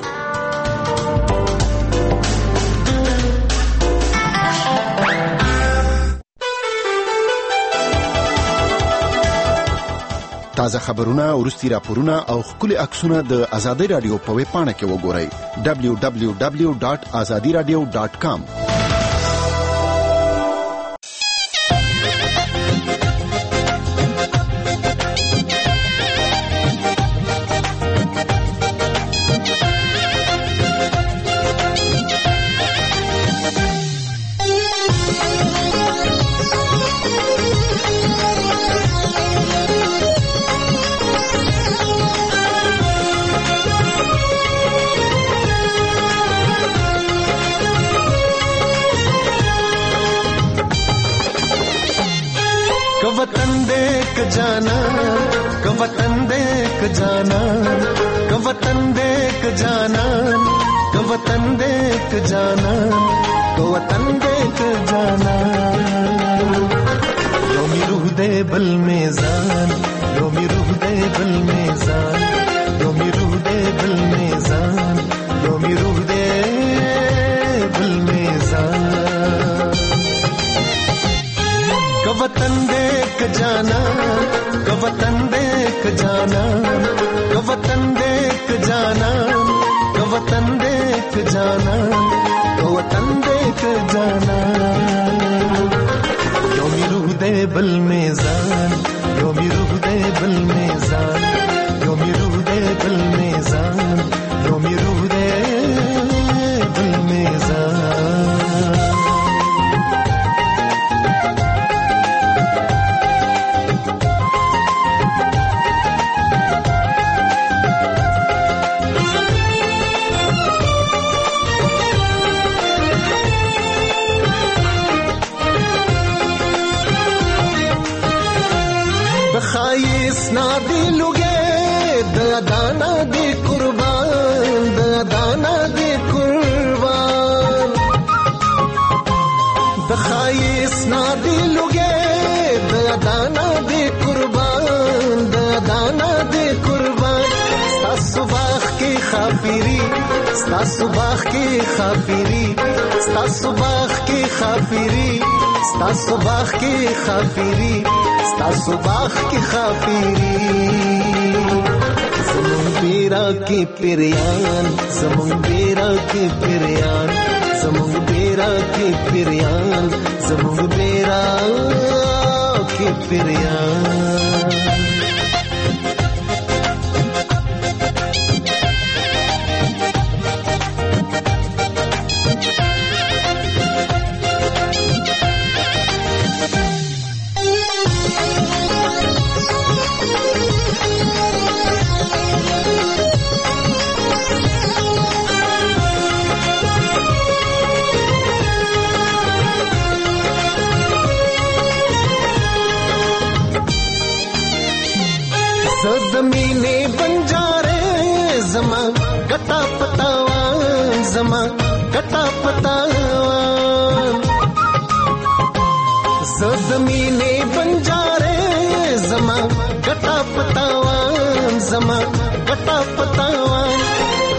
تازه خبرونه، ورستي راپورونه او خولي عکسونه د آزادۍ رادیو په ویب پاڼه کې وګورئ www.azadiradio.com.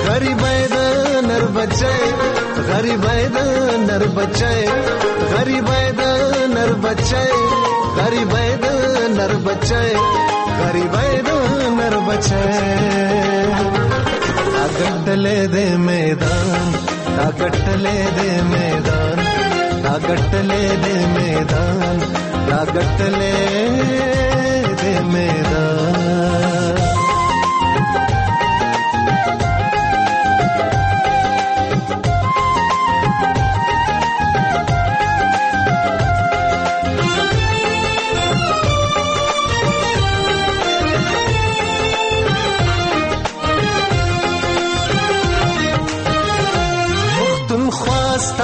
غریبای د نر بچای غریبای د نر بچای غریبای د نر بچای غریبای د نر بچای غریبای د نر بچای اګټلې دې میدان اګټلې دې میدان اګټلې دې میدان اګټلې دې میدان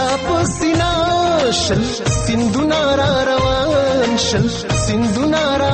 شل سندونه را روان شل سندونه را